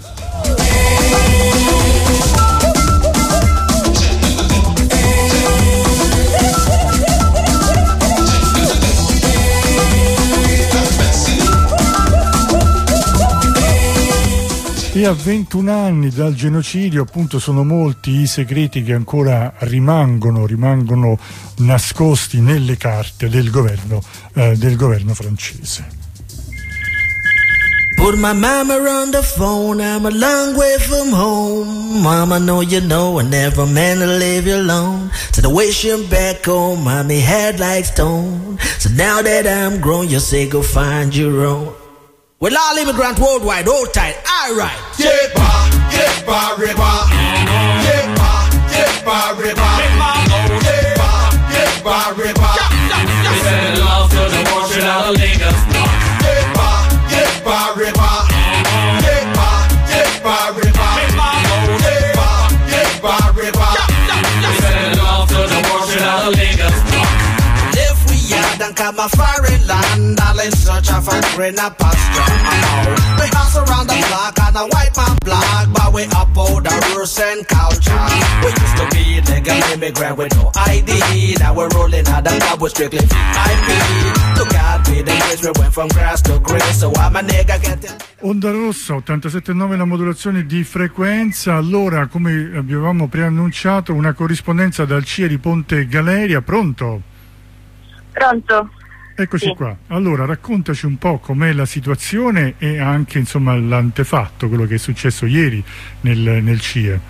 E a ventuno anni dal genocidio, appunto, sono molti i segreti che ancora rimangono, rimangono nascosti nelle carte del governo, eh, del governo francese. Put my mama on the phone, I'm a long way from home. Mama, know you know I never meant to leave you alone. So the wishing back home, mommy head like stone. So now that I'm grown, you say go find your own. Well, all immigrant worldwide, hold tight, alright. Yepa, yepa, riba. Yepa, yepa, riba. Yepa, yepa, riba. We send love to the world, straight out of Lagos. Yepa, yepa, riba. Yepa, yepa, riba. Yepa, yepa, riba. We send love to the world, straight out of Lagos. If we had and come a foreign land, all in search of a greener pasture. We house around the block and a white man block, but we uphold the rules and culture. We used to be legal immigrant with no I D. Now we're rolling out the club with strictly I P. To God be the praise, we went from grass to grace, so I'm a nigga getting. Onda Rossa ottantasette virgola nove la modulazione di frequenza. Allora, come avevamo preannunciato, una corrispondenza dal C I E di Ponte Galeria. Pronto? Pronto? Eccoci sì. qua. Allora, raccontaci un po' com'è la situazione e anche insomma l'antefatto, quello che è successo ieri nel, nel C I E.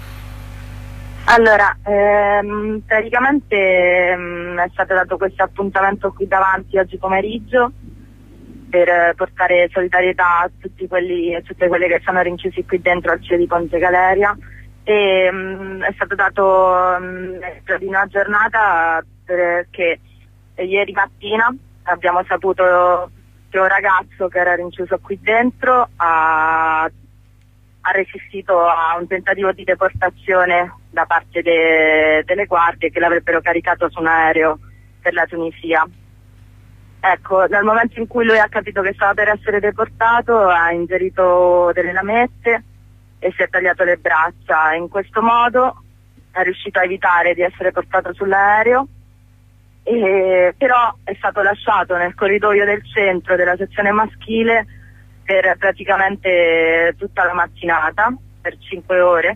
Allora, ehm, praticamente ehm, è stato dato questo appuntamento qui davanti oggi pomeriggio per eh, portare solidarietà a tutti quelli e tutte quelle che sono rinchiusi qui dentro al C I E di Ponte Galeria e ehm, è stato dato ehm, di una giornata perché ieri mattina abbiamo saputo che un ragazzo che era rinchiuso qui dentro ha, ha resistito a un tentativo di deportazione da parte de, delle guardie che l'avrebbero caricato su un aereo per la Tunisia. Ecco, dal momento in cui lui ha capito che stava per essere deportato ha ingerito delle lamette e si è tagliato le braccia. In questo modo è riuscito a evitare di essere portato sull'aereo. E, però è stato lasciato nel corridoio del centro della sezione maschile per praticamente tutta la mattinata, per cinque ore,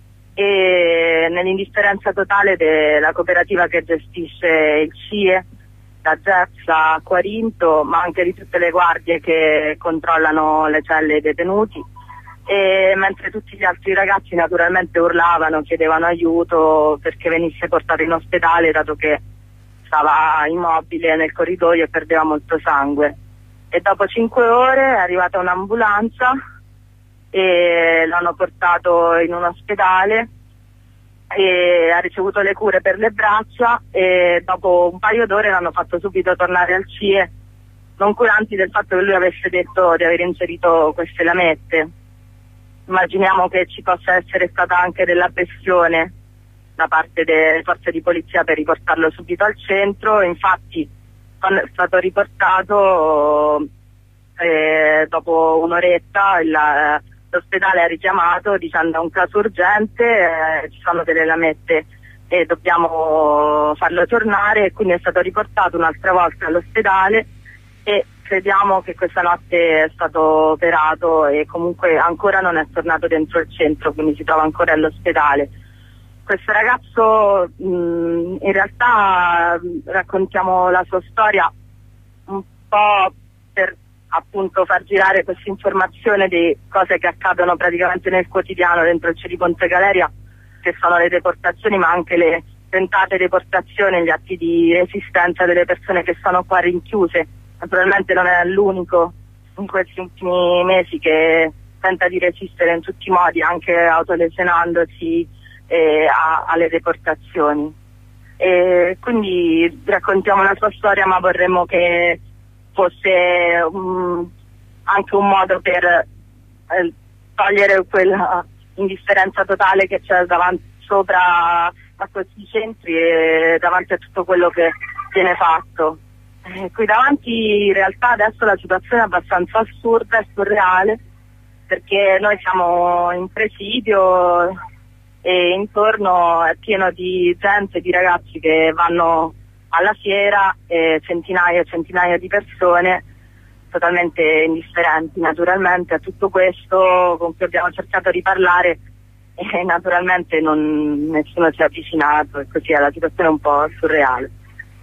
e nell'indifferenza totale della cooperativa che gestisce il C I E, da Geps a Quarinto, ma anche di tutte le guardie che controllano le celle dei detenuti, e mentre tutti gli altri ragazzi naturalmente urlavano, chiedevano aiuto perché venisse portato in ospedale, dato che stava immobile nel corridoio e perdeva molto sangue. E dopo cinque ore è arrivata un'ambulanza e l'hanno portato in un ospedale e ha ricevuto le cure per le braccia e dopo un paio d'ore l'hanno fatto subito tornare al C I E, non curanti del fatto che lui avesse detto di aver inserito queste lamette. Immaginiamo che ci possa essere stata anche della pressione da parte delle forze di polizia per riportarlo subito al centro. Infatti quando è stato riportato eh, dopo un'oretta il, l'ospedale ha richiamato dicendo è un caso urgente, eh, ci sono delle lamette e dobbiamo farlo tornare, e quindi è stato riportato un'altra volta all'ospedale e crediamo che questa notte è stato operato e comunque ancora non è tornato dentro il centro, quindi si trova ancora all'ospedale. Questo ragazzo mh, in realtà mh, raccontiamo la sua storia un po' per appunto far girare questa informazione di cose che accadono praticamente nel quotidiano dentro il C I E di Ponte Galeria, che sono le deportazioni ma anche le tentate deportazioni, gli atti di resistenza delle persone che sono qua rinchiuse. Naturalmente non è l'unico in questi ultimi mesi che tenta di resistere in tutti i modi, anche autolesionandosi Eh, a, alle deportazioni. E quindi raccontiamo la sua storia, ma vorremmo che fosse um, anche un modo per eh, togliere quella indifferenza totale che c'è davanti sopra a questi centri e davanti a tutto quello che viene fatto. E qui davanti in realtà adesso la situazione è abbastanza assurda e surreale, perché noi siamo in presidio e intorno è pieno di gente, di ragazzi che vanno alla fiera e centinaia e centinaia di persone totalmente indifferenti naturalmente a tutto questo, con cui abbiamo cercato di parlare e naturalmente non, nessuno si è avvicinato, e così è la situazione un po' surreale.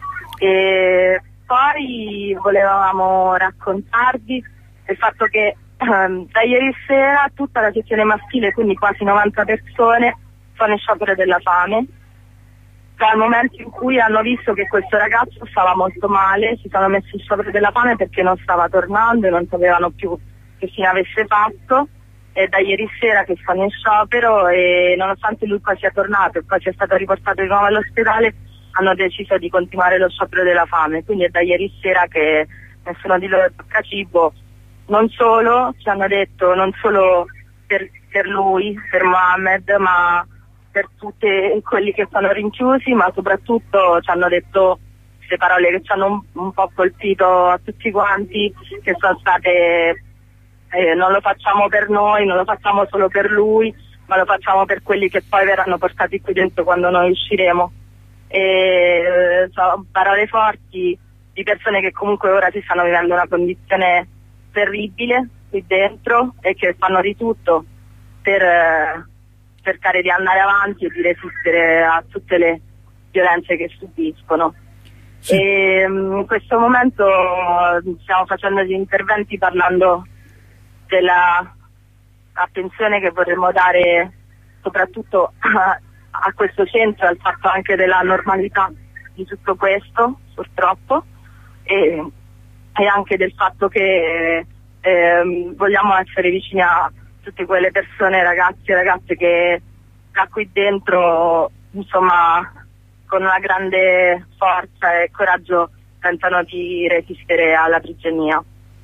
E poi volevamo raccontarvi il fatto che ehm, da ieri sera tutta la sezione maschile, quindi quasi novanta persone, sono in sciopero della fame. Dal momento in cui hanno visto che questo ragazzo stava molto male, si sono messi in sciopero della fame perché non stava tornando e non sapevano più che fine avesse fatto. È da ieri sera che stanno in sciopero e nonostante lui poi sia tornato e poi sia stato riportato di nuovo all'ospedale, hanno deciso di continuare lo sciopero della fame. Quindi è da ieri sera che nessuno di loro tocca cibo. Non solo, ci hanno detto, non solo per, per lui, per Mohammed, ma per tutti quelli che sono rinchiusi, ma soprattutto ci hanno detto queste parole che ci hanno un, un po' colpito a tutti quanti, che sono state eh, non lo facciamo per noi, non lo facciamo solo per lui, ma lo facciamo per quelli che poi verranno portati qui dentro quando noi usciremo. E, eh, so, parole forti di persone che comunque ora si stanno vivendo una condizione terribile qui dentro e che fanno di tutto per eh, cercare di andare avanti e di resistere a tutte le violenze che subiscono. Sì. E, in questo momento stiamo facendo degli interventi parlando della attenzione che vorremmo dare soprattutto a, a questo centro, al fatto anche della normalità di tutto questo, purtroppo, e, e anche del fatto che eh, vogliamo essere vicini a tutte quelle persone, ragazzi e ragazze che da qui dentro, insomma, con una grande forza e coraggio tentano di resistere alla prigionia.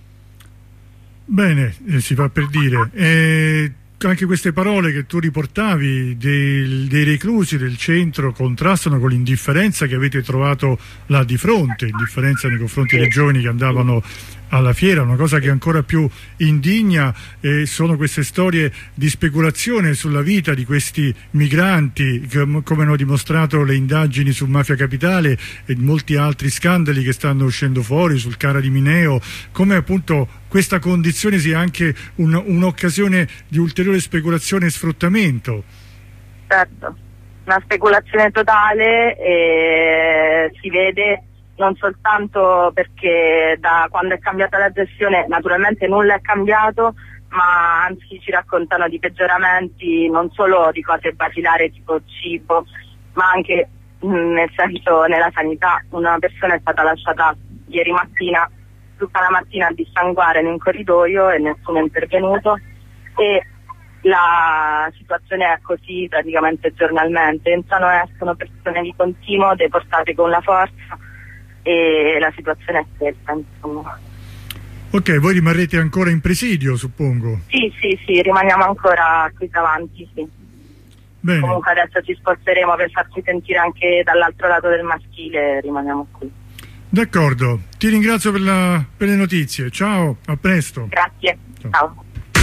Bene, eh, si fa per dire. Eh, anche queste parole che tu riportavi dei, dei reclusi del centro contrastano con l'indifferenza che avete trovato là di fronte, indifferenza nei confronti dei giovani che andavano alla fiera. Una cosa che ancora più indigna eh, sono queste storie di speculazione sulla vita di questi migranti, che, come hanno dimostrato le indagini su Mafia Capitale e molti altri scandali che stanno uscendo fuori sul Cara di Mineo, come appunto questa condizione sia anche un, un'occasione di ulteriore speculazione e sfruttamento. Certo, una speculazione totale, e si vede non soltanto perché da quando è cambiata la gestione naturalmente nulla è cambiato, ma anzi ci raccontano di peggioramenti non solo di cose basilari tipo cibo, ma anche mh, nel senso nella sanità. Una persona è stata lasciata ieri mattina, tutta la mattina a dissanguare in un corridoio e nessuno è intervenuto, e la situazione è così praticamente giornalmente. Entrano e escono persone di continuo, deportate con la forza, e la situazione è questa, insomma. Ok, voi rimarrete ancora in presidio, suppongo? Sì, sì, sì, rimaniamo ancora qui davanti, sì. Bene. Comunque adesso ci sposteremo per farci sentire anche dall'altro lato del maschile, rimaniamo qui. D'accordo, ti ringrazio per, la, per le notizie, ciao, a presto. Grazie, ciao. ciao.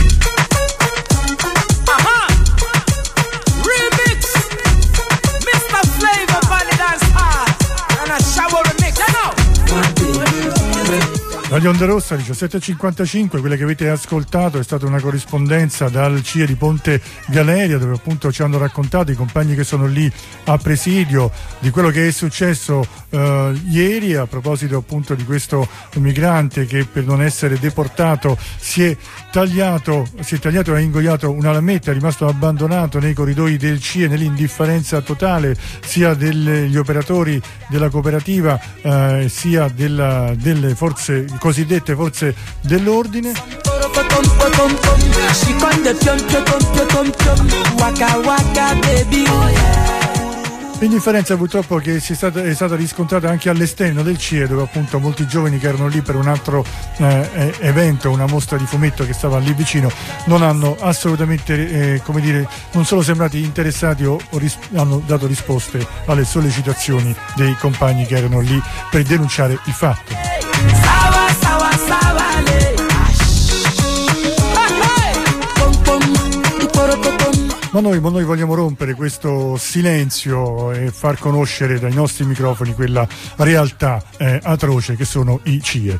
Radio Onda Rossa diciassette e cinquantacinque, quella che avete ascoltato è stata una corrispondenza dal C I E di Ponte Galeria, dove appunto ci hanno raccontato i compagni che sono lì a presidio di quello che è successo eh, ieri, a proposito appunto di questo migrante che per non essere deportato si è tagliato, si è tagliato e ha ingoiato una lametta, è rimasto abbandonato nei corridoi del C I E nell'indifferenza totale sia degli operatori della cooperativa eh, sia della, delle forze cosiddette forze dell'ordine. L'indifferenza purtroppo che si è stata, è stata riscontrata anche all'esterno del C I E, dove appunto molti giovani che erano lì per un altro eh, evento, una mostra di fumetto che stava lì vicino, non hanno assolutamente, eh, come dire, non sono sembrati interessati o, o ris- hanno dato risposte alle sollecitazioni dei compagni che erano lì per denunciare il fatto. Ma noi, ma noi vogliamo rompere questo silenzio e far conoscere dai nostri microfoni quella realtà eh, atroce che sono i C I E.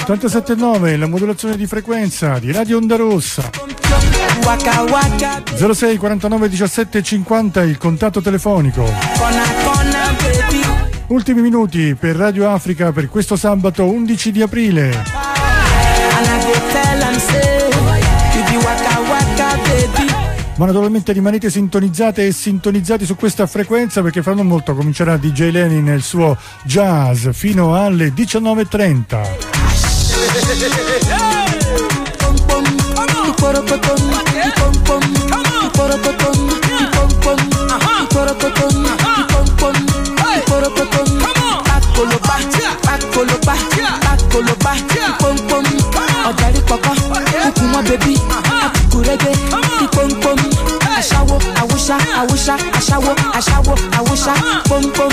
ottantasette virgola nove, la modulazione di frequenza di Radio Onda Rossa. zero sei quarantanove diciassette cinquanta il contatto telefonico. Ultimi minuti per Radio Africa per questo sabato undici di aprile. Ma naturalmente rimanete sintonizzate e sintonizzati su questa frequenza, perché fra non molto comincerà D J Lenny nel suo jazz fino alle diciannove e trenta. Ashawo, awusha, awusha, ashawo, ashawo, awusha, pom pom,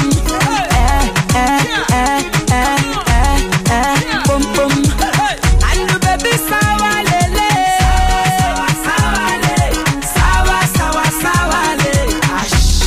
eh, eh, eh, eh, eh, eh, pom pom. Andu baby sawa lele, sawa sawa le, sawa sawa sawa le, ash.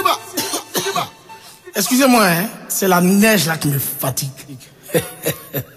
Excusez-moi, hein, c'est la neige là qui me fatigue.